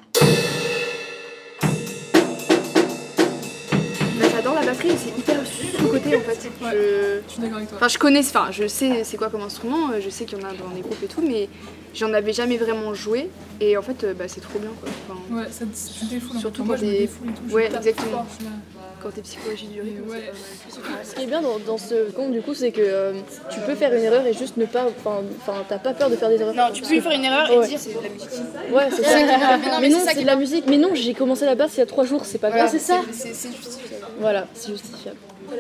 Speaker 14: J'adore la batterie, c'est hyper sous-côté en fait.
Speaker 9: Je suis d'accord avec toi.
Speaker 14: Je sais c'est quoi comme instrument, je sais qu'il y en a dans les groupes et tout, mais j'en avais jamais vraiment joué et en fait c'est trop bien quoi.
Speaker 9: Ouais, tu défoules.
Speaker 14: Surtout
Speaker 9: moi,
Speaker 14: quand
Speaker 9: je me défoule et tout.
Speaker 14: Ouais, exactement. Quand t'es psychologie du rythme.
Speaker 17: Ouais. Ce qui est bien dans ce conte du coup, c'est que tu peux faire une erreur et juste ne pas. Enfin, t'as pas peur de faire des erreurs.
Speaker 14: Non, tu peux faire une erreur et dire c'est de la musique.
Speaker 17: Ouais, c'est ça. Mais non, c'est de la musique. Mais non, j'ai commencé la basse il y a 3 jours, c'est pas grave.
Speaker 14: C'est ça. C'est justifiable.
Speaker 17: Voilà, c'est justifiable.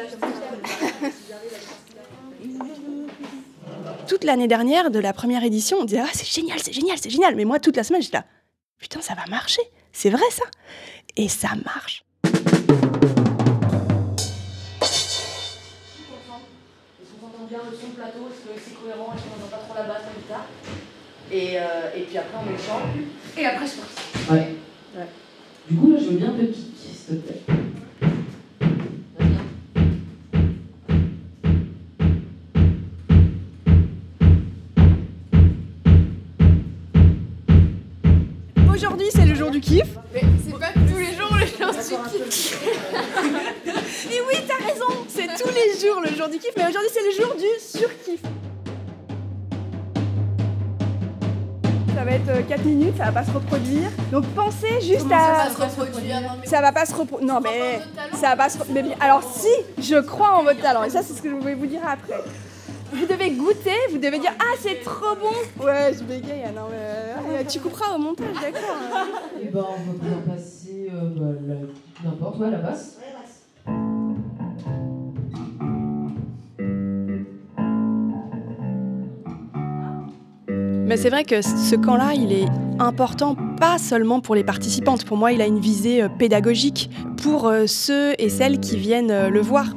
Speaker 13: Toute l'année dernière, de la première édition, on disait « Ah, c'est génial !» Mais moi, toute la semaine, j'étais là « Putain, ça va marcher, c'est vrai ça !» Et ça marche.
Speaker 6: Bien le son plateau, est-ce que c'est cohérent, est-ce qu'on n'entend pas trop la basse, la guitare. Et puis après on met le chant, et après c'est parti.
Speaker 20: Ouais. Du coup là je veux bien le kick, s'il te plaît.
Speaker 13: Aujourd'hui c'est le jour du kiff.
Speaker 14: Mais c'est pas tous les jours le jour du kiff.
Speaker 13: Et oui, t'as raison, c'est tous les jours le jour du kiff, mais aujourd'hui c'est le jour du surkiff. Ça va être 4 minutes, ça va pas se reproduire. Donc pensez juste à...
Speaker 6: Ça va se reproduire.
Speaker 13: Ça va pas se reproduire. Non mais ça va pas se reproduire. Alors si, je crois en votre talent, et ça c'est ce que je vais vous dire après. Vous devez goûter, vous devez dire « Ah, c'est trop bon !» Ouais, je bégaye, non mais... tu couperas au montage, d'accord.
Speaker 20: Et ben on va bien passer n'importe, la basse.
Speaker 13: Mais c'est vrai que ce camp-là, il est important pas seulement pour les participantes. Pour moi, il a une visée pédagogique pour ceux et celles qui viennent le voir.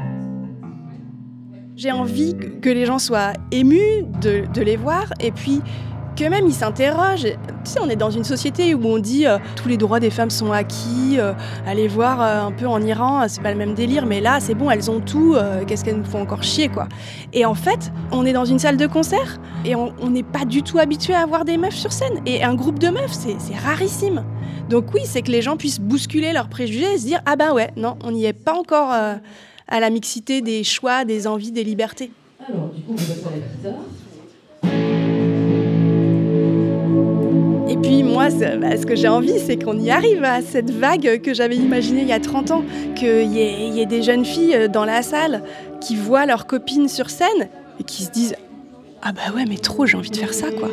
Speaker 13: J'ai envie que les gens soient émus de les voir et puis qu'eux-mêmes ils s'interrogent. Tu sais, on est dans une société où on dit tous les droits des femmes sont acquis, allez voir un peu en Iran, c'est pas le même délire, mais là c'est bon, elles ont tout, qu'est-ce qu'elles nous font encore chier quoi. Et en fait, on est dans une salle de concert et on n'est pas du tout habitué à avoir des meufs sur scène. Et un groupe de meufs, c'est rarissime. Donc oui, c'est que les gens puissent bousculer leurs préjugés et se dire ah bah ouais, non, on n'y est pas encore
Speaker 5: à la mixité des choix, des envies, des libertés.
Speaker 20: Alors, du coup, on va passer à la guitare.
Speaker 5: Et puis moi, ce que j'ai envie, c'est qu'on y arrive à cette vague que j'avais imaginée il y a 30 ans, qu'il y ait des jeunes filles dans la salle qui voient leurs copines sur scène et qui se disent « Ah bah ouais, mais trop, j'ai envie de faire ça, quoi !»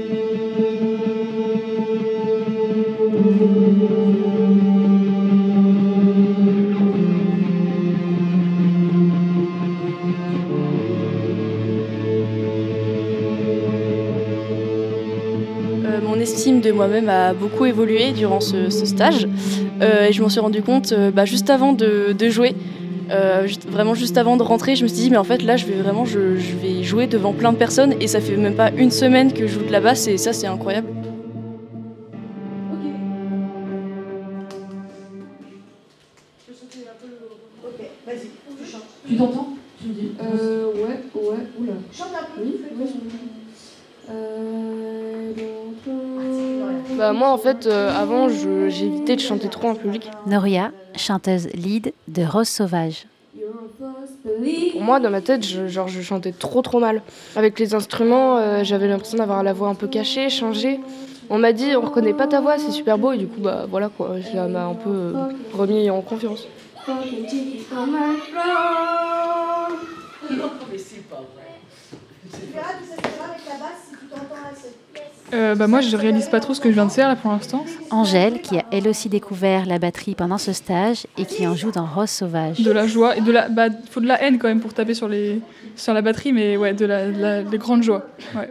Speaker 17: Mon estime de moi-même a beaucoup évolué durant ce stage. Et je m'en suis rendu compte juste avant de jouer. Vraiment juste avant de rentrer, je me suis dit mais en fait là je vais jouer devant plein de personnes et ça fait même pas une semaine que je joue de la basse et ça c'est incroyable.
Speaker 7: Ok, vas-y, tu chantes.
Speaker 20: Tu t'entends? Tu me dis
Speaker 14: Ouais, oula.
Speaker 7: Chante un peu.
Speaker 14: Oui. Moi en fait avant j'évitais de chanter trop en public.
Speaker 12: Noria, chanteuse lead de Rose Sauvage.
Speaker 14: Pour moi dans ma tête je chantais trop mal. Avec les instruments j'avais l'impression d'avoir la voix un peu cachée, changée. On m'a dit on reconnaît pas ta voix, c'est super beau et du coup voilà quoi, ça m'a un peu remis en confiance.
Speaker 7: Mais c'est pas vrai. Tu verras que ça se fera avec la basse si tu t'entends assez.
Speaker 15: Moi, je réalise pas trop ce que je viens de faire là pour l'instant.
Speaker 12: Angèle, qui a elle aussi découvert la batterie pendant ce stage et qui en joue dans Rose Sauvage.
Speaker 15: De la joie et faut de la haine quand même pour taper sur la batterie, mais ouais, de grandes joies. Ouais.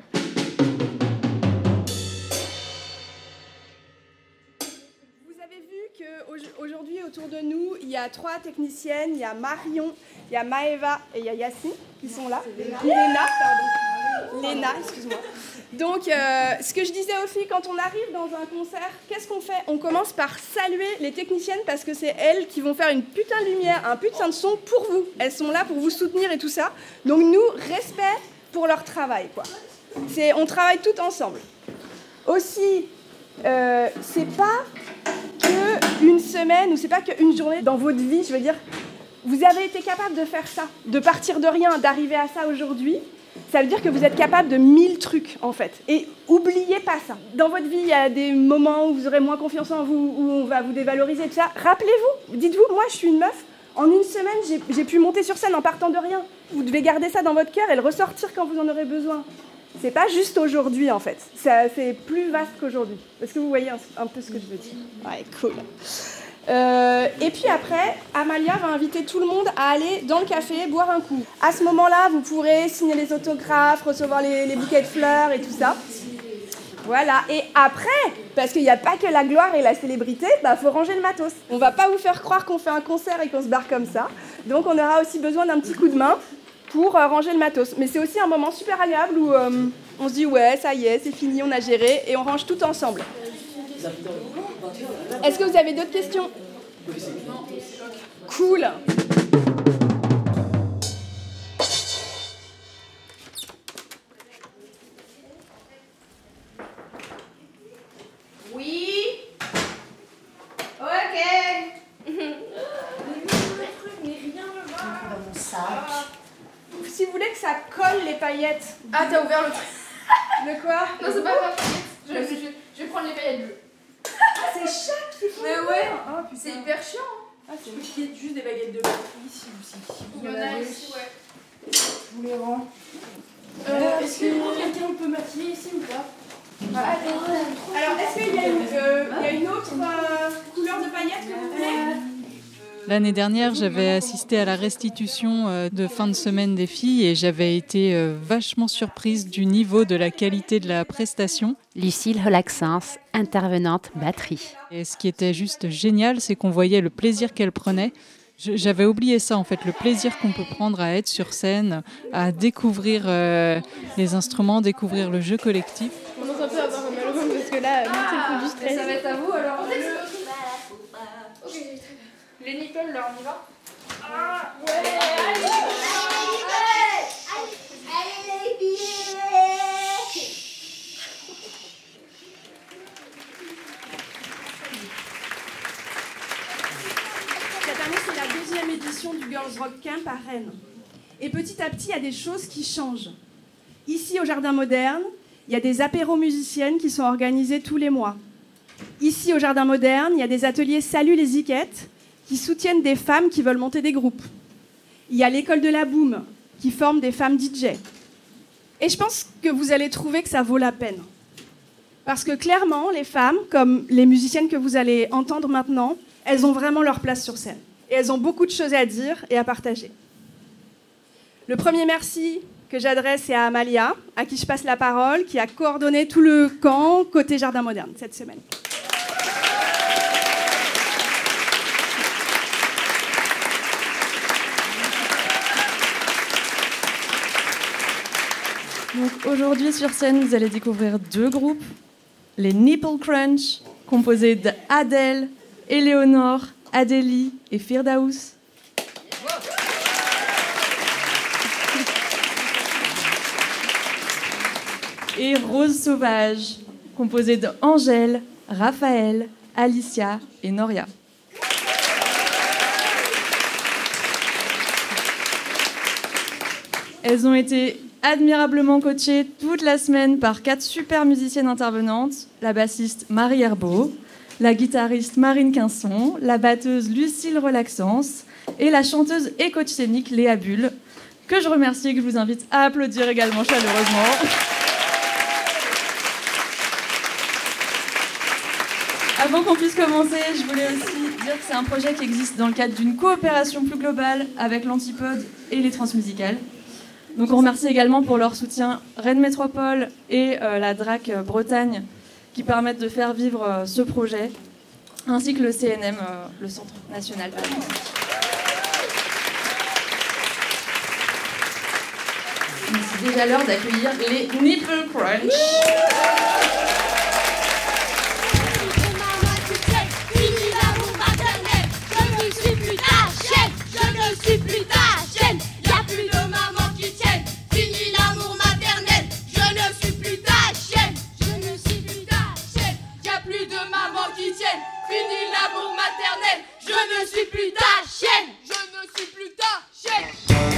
Speaker 5: Vous avez vu qu'aujourd'hui autour de nous, il y a 3 techniciennes, il y a Marion, il y a Maëva et il y a Yacine qui sont là. Léna, pardon. Léna, excuse-moi. Donc, ce que je disais aux filles, quand on arrive dans un concert, qu'est-ce qu'on fait? On commence par saluer les techniciennes parce que c'est elles qui vont faire une putain de lumière, un putain de son pour vous. Elles sont là pour vous soutenir et tout ça. Donc nous, respect pour leur travail, quoi. On travaille toutes ensemble. Aussi, c'est pas qu'une semaine ou c'est pas qu'une journée dans votre vie, je veux dire, vous avez été capable de faire ça, de partir de rien, d'arriver à ça aujourd'hui. Ça veut dire que vous êtes capable de 1000 trucs, en fait. Et oubliez pas ça. Dans votre vie, il y a des moments où vous aurez moins confiance en vous, où on va vous dévaloriser, tout ça. Rappelez-vous, dites-vous, moi, je suis une meuf. En une semaine, j'ai pu monter sur scène en partant de rien. Vous devez garder ça dans votre cœur et le ressortir quand vous en aurez besoin. C'est pas juste aujourd'hui, en fait. C'est plus vaste qu'aujourd'hui. Est-ce que vous voyez un peu ce que je veux dire? Ouais, cool. Et puis après, Amalia va inviter tout le monde à aller dans le café boire un coup. À ce moment-là, vous pourrez signer les autographes, recevoir les bouquets de fleurs et tout ça. Voilà. Et après, parce qu'il n'y a pas que la gloire et la célébrité, faut ranger le matos. On va pas vous faire croire qu'on fait un concert et qu'on se barre comme ça. Donc on aura aussi besoin d'un petit coup de main pour ranger le matos. Mais c'est aussi un moment super agréable où on se dit ouais, ça y est, c'est fini, on a géré et on range tout ensemble. Est-ce que vous avez d'autres questions? Cool.
Speaker 13: Oui. Ok. Mais rien ne va. Dans mon sac.
Speaker 5: Si vous voulez que ça colle les paillettes.
Speaker 13: Ah, t'as ouvert le truc.
Speaker 5: De quoi?
Speaker 13: Non, c'est pas grave. Je vais prendre les paillettes bleues.
Speaker 5: Ah, c'est chaque qu'il faut.
Speaker 13: Mais ouais,
Speaker 5: oh,
Speaker 13: c'est hyper chiant.
Speaker 5: Ah, c'est juste des baguettes de batterie ici aussi.
Speaker 13: Il y en a ici, ouais.
Speaker 5: Je vous les rends.
Speaker 13: Est-ce que quelqu'un peut maquiller ici ou pas?
Speaker 5: Alors, est-ce qu'il y a une autre couleur de paillettes que vous voulez?
Speaker 15: L'année dernière, j'avais assisté à la restitution de fin de semaine des filles et j'avais été vachement surprise du niveau de la qualité de la prestation.
Speaker 12: Lucille Holaxens, intervenante batterie.
Speaker 15: Et ce qui était juste génial, c'est qu'on voyait le plaisir qu'elle prenait. J'avais oublié ça, en fait, le plaisir qu'on peut prendre à être sur scène, à découvrir les instruments, découvrir le jeu collectif.
Speaker 17: On commence un peu à avoir un mal au ventre parce que là, c'est le coup du stress.
Speaker 13: Ça va être à vous alors. Les nipples, là, on y va? Ah, ouais, allez, les filles.
Speaker 5: Cette année, c'est la 2e édition l'édition du Girls Rock Camp à Rennes. Et petit à petit, il y a des choses qui changent. Ici, au Jardin Moderne, il y a des apéros musiciennes qui sont organisés tous les mois. Ici, au Jardin Moderne, il y a des ateliers Salut les Ziquettes qui soutiennent des femmes qui veulent monter des groupes. Il y a l'école de la Boom qui forme des femmes DJ. Et je pense que vous allez trouver que ça vaut la peine. Parce que clairement, les femmes, comme les musiciennes que vous allez entendre maintenant, elles ont vraiment leur place sur scène. Et elles ont beaucoup de choses à dire et à partager. Le premier merci que j'adresse est à Amalia, à qui je passe la parole, qui a coordonné tout le camp côté Jardin Moderne cette semaine.
Speaker 21: Donc aujourd'hui sur scène, vous allez découvrir 2 groupes. Les Nipple Crunch, composés d'Adèle, Éléonore, Adélie et Firdaous. Et Rose Sauvage, composée d'Angèle, Raphaël, Alicia et Noria. Elles ont été admirablement coachées toute la semaine par 4 super musiciennes intervenantes, la bassiste Marie Herbeau, la guitariste Marine Quinson, la batteuse Lucille Relaxance et la chanteuse et coach scénique Léa Bulle, que je remercie et que je vous invite à applaudir également chaleureusement. Avant qu'on puisse commencer, je voulais aussi dire que c'est un projet qui existe dans le cadre d'une coopération plus globale avec l'Antipode et les Transmusicales. Donc on remercie également pour leur soutien Rennes Métropole et la DRAC Bretagne qui permettent de faire vivre ce projet, ainsi que le CNM, le Centre National. C'est déjà l'heure d'accueillir les Nipple Crunch.
Speaker 2: Fini l'amour maternel, je ne suis plus ta chienne, je ne suis plus ta chienne.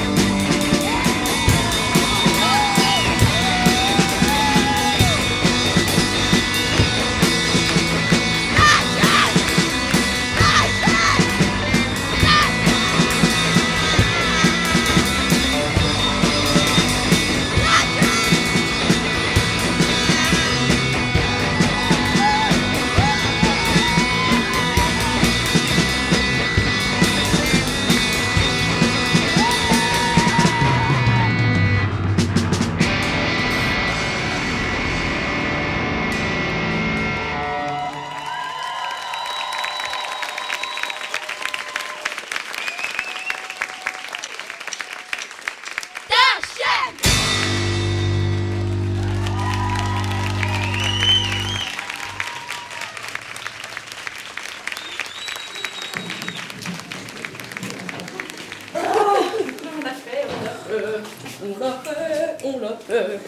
Speaker 22: On l'a fait.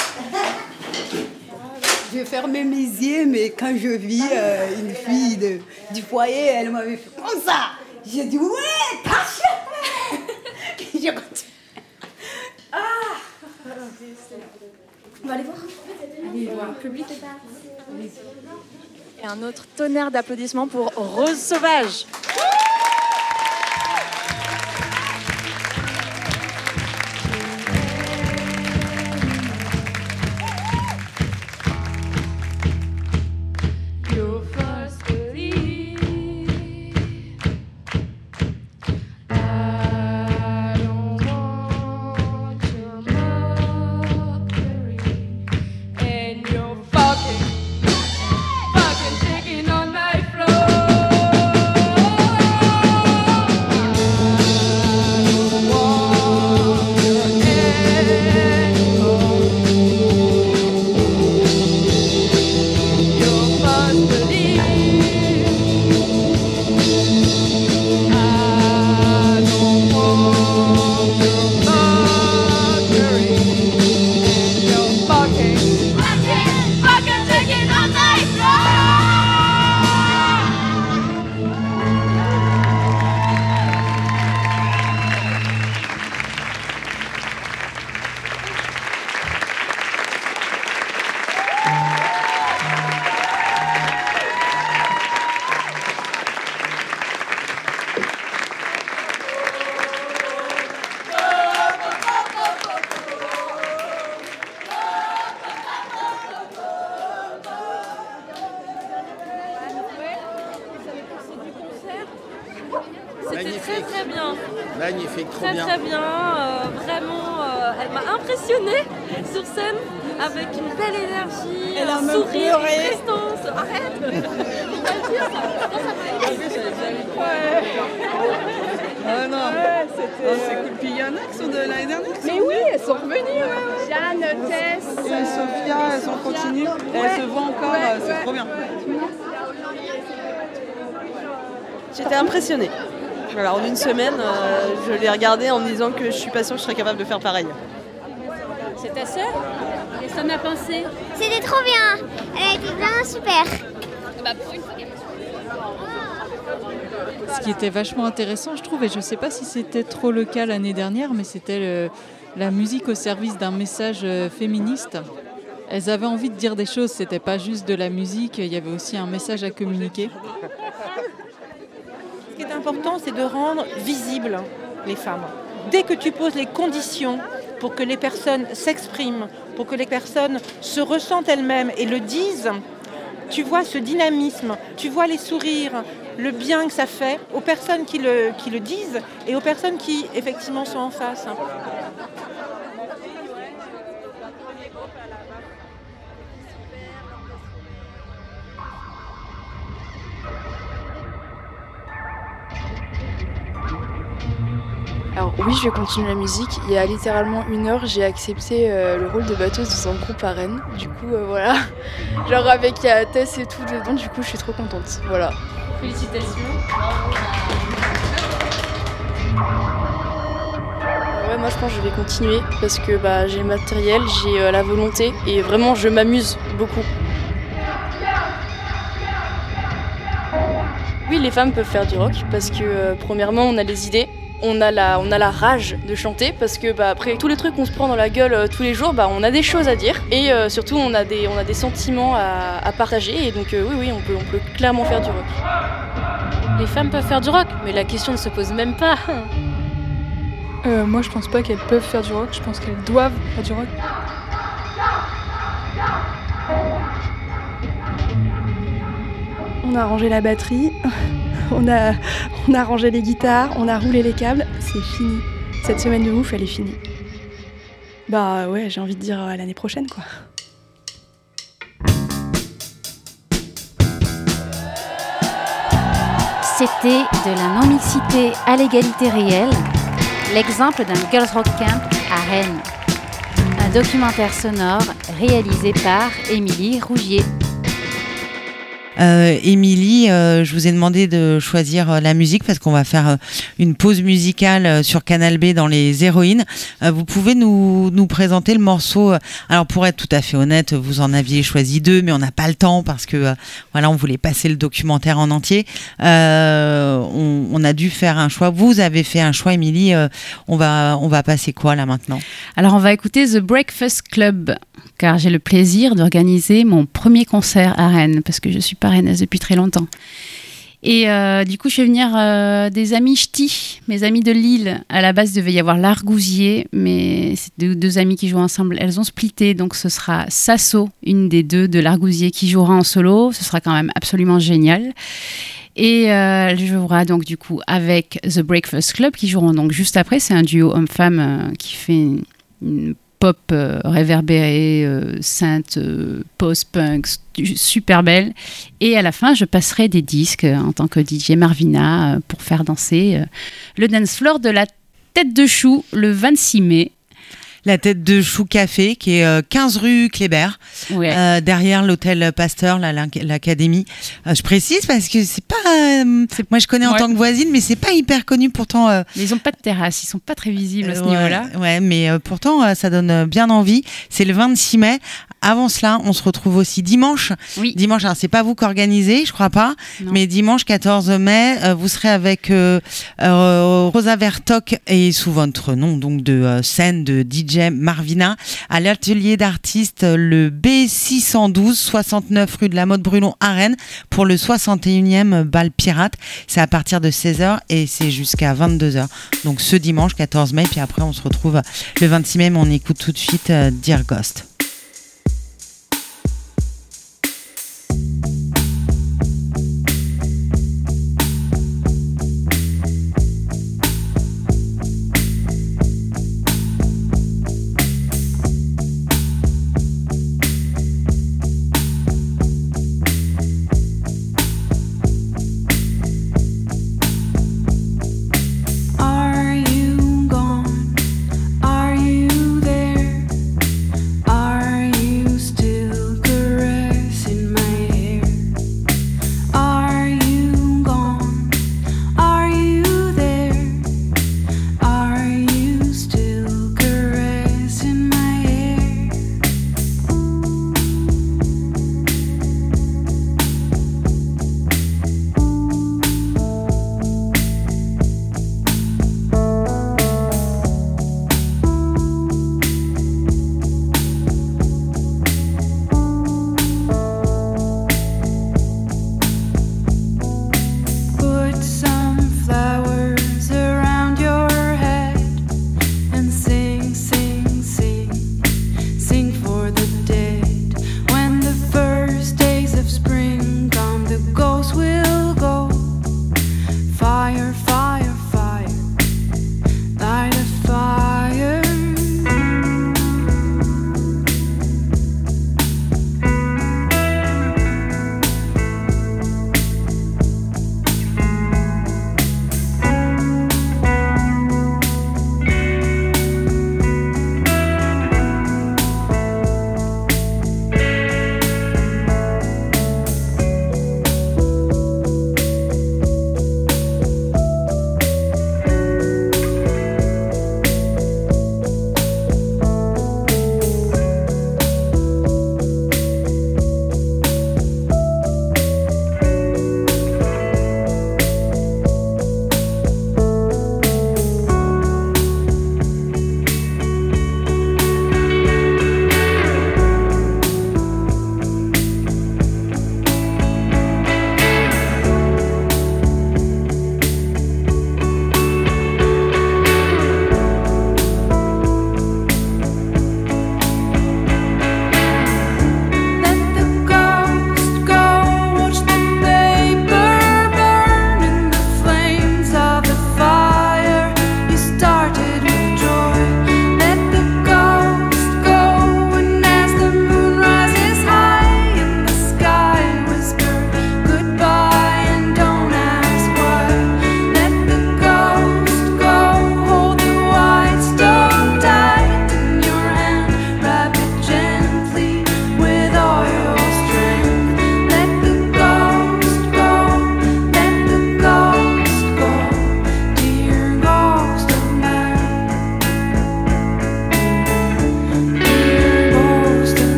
Speaker 22: Je fermais mes yeux, mais quand je vis une fille du foyer, elle m'avait fait comme ça. J'ai dit, ouais, ta chienne. Je continue.
Speaker 17: On va aller voir.
Speaker 22: Allez voir.
Speaker 17: Public.
Speaker 21: Et un autre tonnerre d'applaudissements pour Rose Sauvage.
Speaker 2: Fucking chicken on my floor.
Speaker 1: bien.
Speaker 4: Magnifique, trop
Speaker 1: Très
Speaker 4: bien.
Speaker 1: très bien. Vraiment, elle m'a impressionnée sur scène avec une belle énergie,
Speaker 22: Elle a
Speaker 1: un
Speaker 22: même
Speaker 1: sourire,
Speaker 22: pleuré.
Speaker 1: une prestance. Arrête. Faut pas le dire, ça. Quand ça va
Speaker 23: Ah non, c'est cool. Puis il y en a qui sont de l'année dernière qui sont
Speaker 9: Mais oui, elles sont revenues.
Speaker 13: Jeanne, Tess.
Speaker 23: Et Sophia, elles sont continues. Et elles se voient encore, c'est trop bien.
Speaker 24: J'étais impressionnée. Alors en une semaine, je l'ai regardé en me disant que je suis pas sûre que je serais capable de faire pareil.
Speaker 1: C'est ta sœur? Qu'est-ce que t'en as pensé?
Speaker 25: C'était trop bien. Elle a été vraiment super.
Speaker 1: Bah pour une fois qu'elle
Speaker 26: Ce qui était vachement intéressant, je trouve, et je ne sais pas si c'était trop le cas l'année dernière, mais c'était la musique au service d'un message féministe. Elles avaient envie de dire des choses, c'était pas juste de la musique, il y avait aussi un message à communiquer.
Speaker 27: Ce qui est important, c'est de rendre visibles les femmes. Dès que tu poses les conditions pour que les personnes s'expriment, pour que les personnes se ressentent elles-mêmes et le disent, tu vois ce dynamisme, tu vois les sourires, le bien que ça fait aux personnes qui le disent et aux personnes qui effectivement sont en face.
Speaker 14: Alors oui, je vais continuer la musique. Il y a littéralement 1 heure, j'ai accepté le rôle de batteuse dans un groupe à Rennes. Du coup, voilà. Genre avec Tess et tout dedans, du coup, je suis trop contente. Voilà.
Speaker 1: Félicitations.
Speaker 14: Ouais, moi je pense que je vais continuer parce que j'ai le matériel, j'ai la volonté et vraiment je m'amuse beaucoup. Oui, les femmes peuvent faire du rock parce que premièrement on a les idées. On a la rage de chanter parce que après tous les trucs qu'on se prend dans la gueule tous les jours, on a des choses à dire et surtout on a des sentiments à partager et donc oui on peut clairement faire du rock.
Speaker 10: Les femmes peuvent faire du rock, mais la question ne se pose même pas.
Speaker 15: Moi je pense pas qu'elles peuvent faire du rock, je pense qu'elles doivent faire du rock.
Speaker 5: On a rangé la batterie. On a rangé les guitares, on a roulé les câbles, c'est fini. Cette semaine de ouf, elle est finie. Bah ouais, j'ai envie de dire à l'année prochaine, quoi.
Speaker 12: C'était de la non-mixité à l'égalité réelle, l'exemple d'un Girls Rock Camp à Rennes. Un documentaire sonore réalisé par Émilie Rougier.
Speaker 3: Émilie, je vous ai demandé de choisir la musique parce qu'on va faire une pause musicale sur Canal B dans les Héroïnes. Vous pouvez nous présenter le morceau. Alors pour être tout à fait honnête, vous en aviez choisi 2, mais on n'a pas le temps parce que on voulait passer le documentaire en entier. On a dû faire un choix. Vous avez fait un choix, Émilie. On va passer quoi là maintenant?
Speaker 28: Alors on va écouter The Breakfast Club, car j'ai le plaisir d'organiser mon premier concert à Rennes parce que je suis pas rennaise depuis très longtemps. Et du coup, je fais venir des amis ch'tis, mes amis de Lille. À la base, il devait y avoir l'Argousier, mais c'est deux amis qui jouent ensemble. Elles ont splitté, donc ce sera Sasso, une des deux de l'Argousier, qui jouera en solo. Ce sera quand même absolument génial. Et je jouerai donc du coup avec The Breakfast Club, qui joueront donc juste après. C'est un duo homme-femme qui fait une pop réverbérée, synth, post-punk, super belle. Et à la fin, je passerai des disques en tant que DJ Marvina pour faire danser le dance floor de la Tête de Chou le 26 mai.
Speaker 3: La Tête de Chou Café, qui est 15 rue Kléber, derrière l'hôtel Pasteur, l'académie. Je précise parce que c'est pas... moi, je connais en tant que voisine, mais c'est pas hyper connu pourtant.
Speaker 28: Mais ils ont pas de terrasse, ils sont pas très visibles à ce niveau-là.
Speaker 3: Ouais, mais pourtant, ça donne bien envie. C'est le 26 mai. Avant cela, on se retrouve aussi dimanche. Oui. Dimanche, alors c'est pas vous qui organisez, je crois pas, mais dimanche 14 mai, vous serez avec Rosa Vertoc et sous votre nom donc de scène de DJ Marvina à l'atelier d'artistes le B612 69 rue de la Motte Brulon à Rennes pour le 61e bal pirate. C'est à partir de 16h et c'est jusqu'à 22h. Donc ce dimanche 14 mai, puis après on se retrouve le 26 mai, mais on écoute tout de suite Dear Ghost.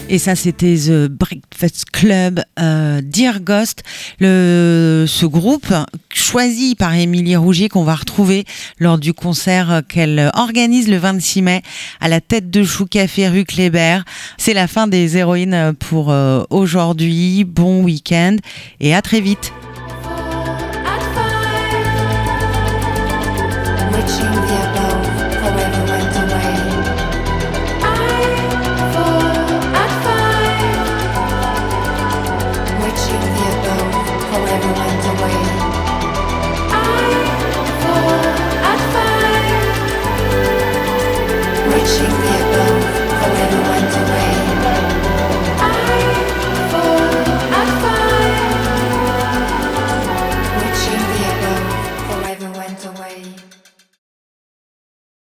Speaker 3: Et ça, c'était The Breakfast Club, Dear Ghost, ce groupe choisi par Émilie Rougier qu'on va retrouver lors du concert qu'elle organise le 26 mai à la Tête de Chou Café rue Kléber. C'est la fin des héroïnes pour aujourd'hui. Bon week-end et à très vite.
Speaker 2: Reaching the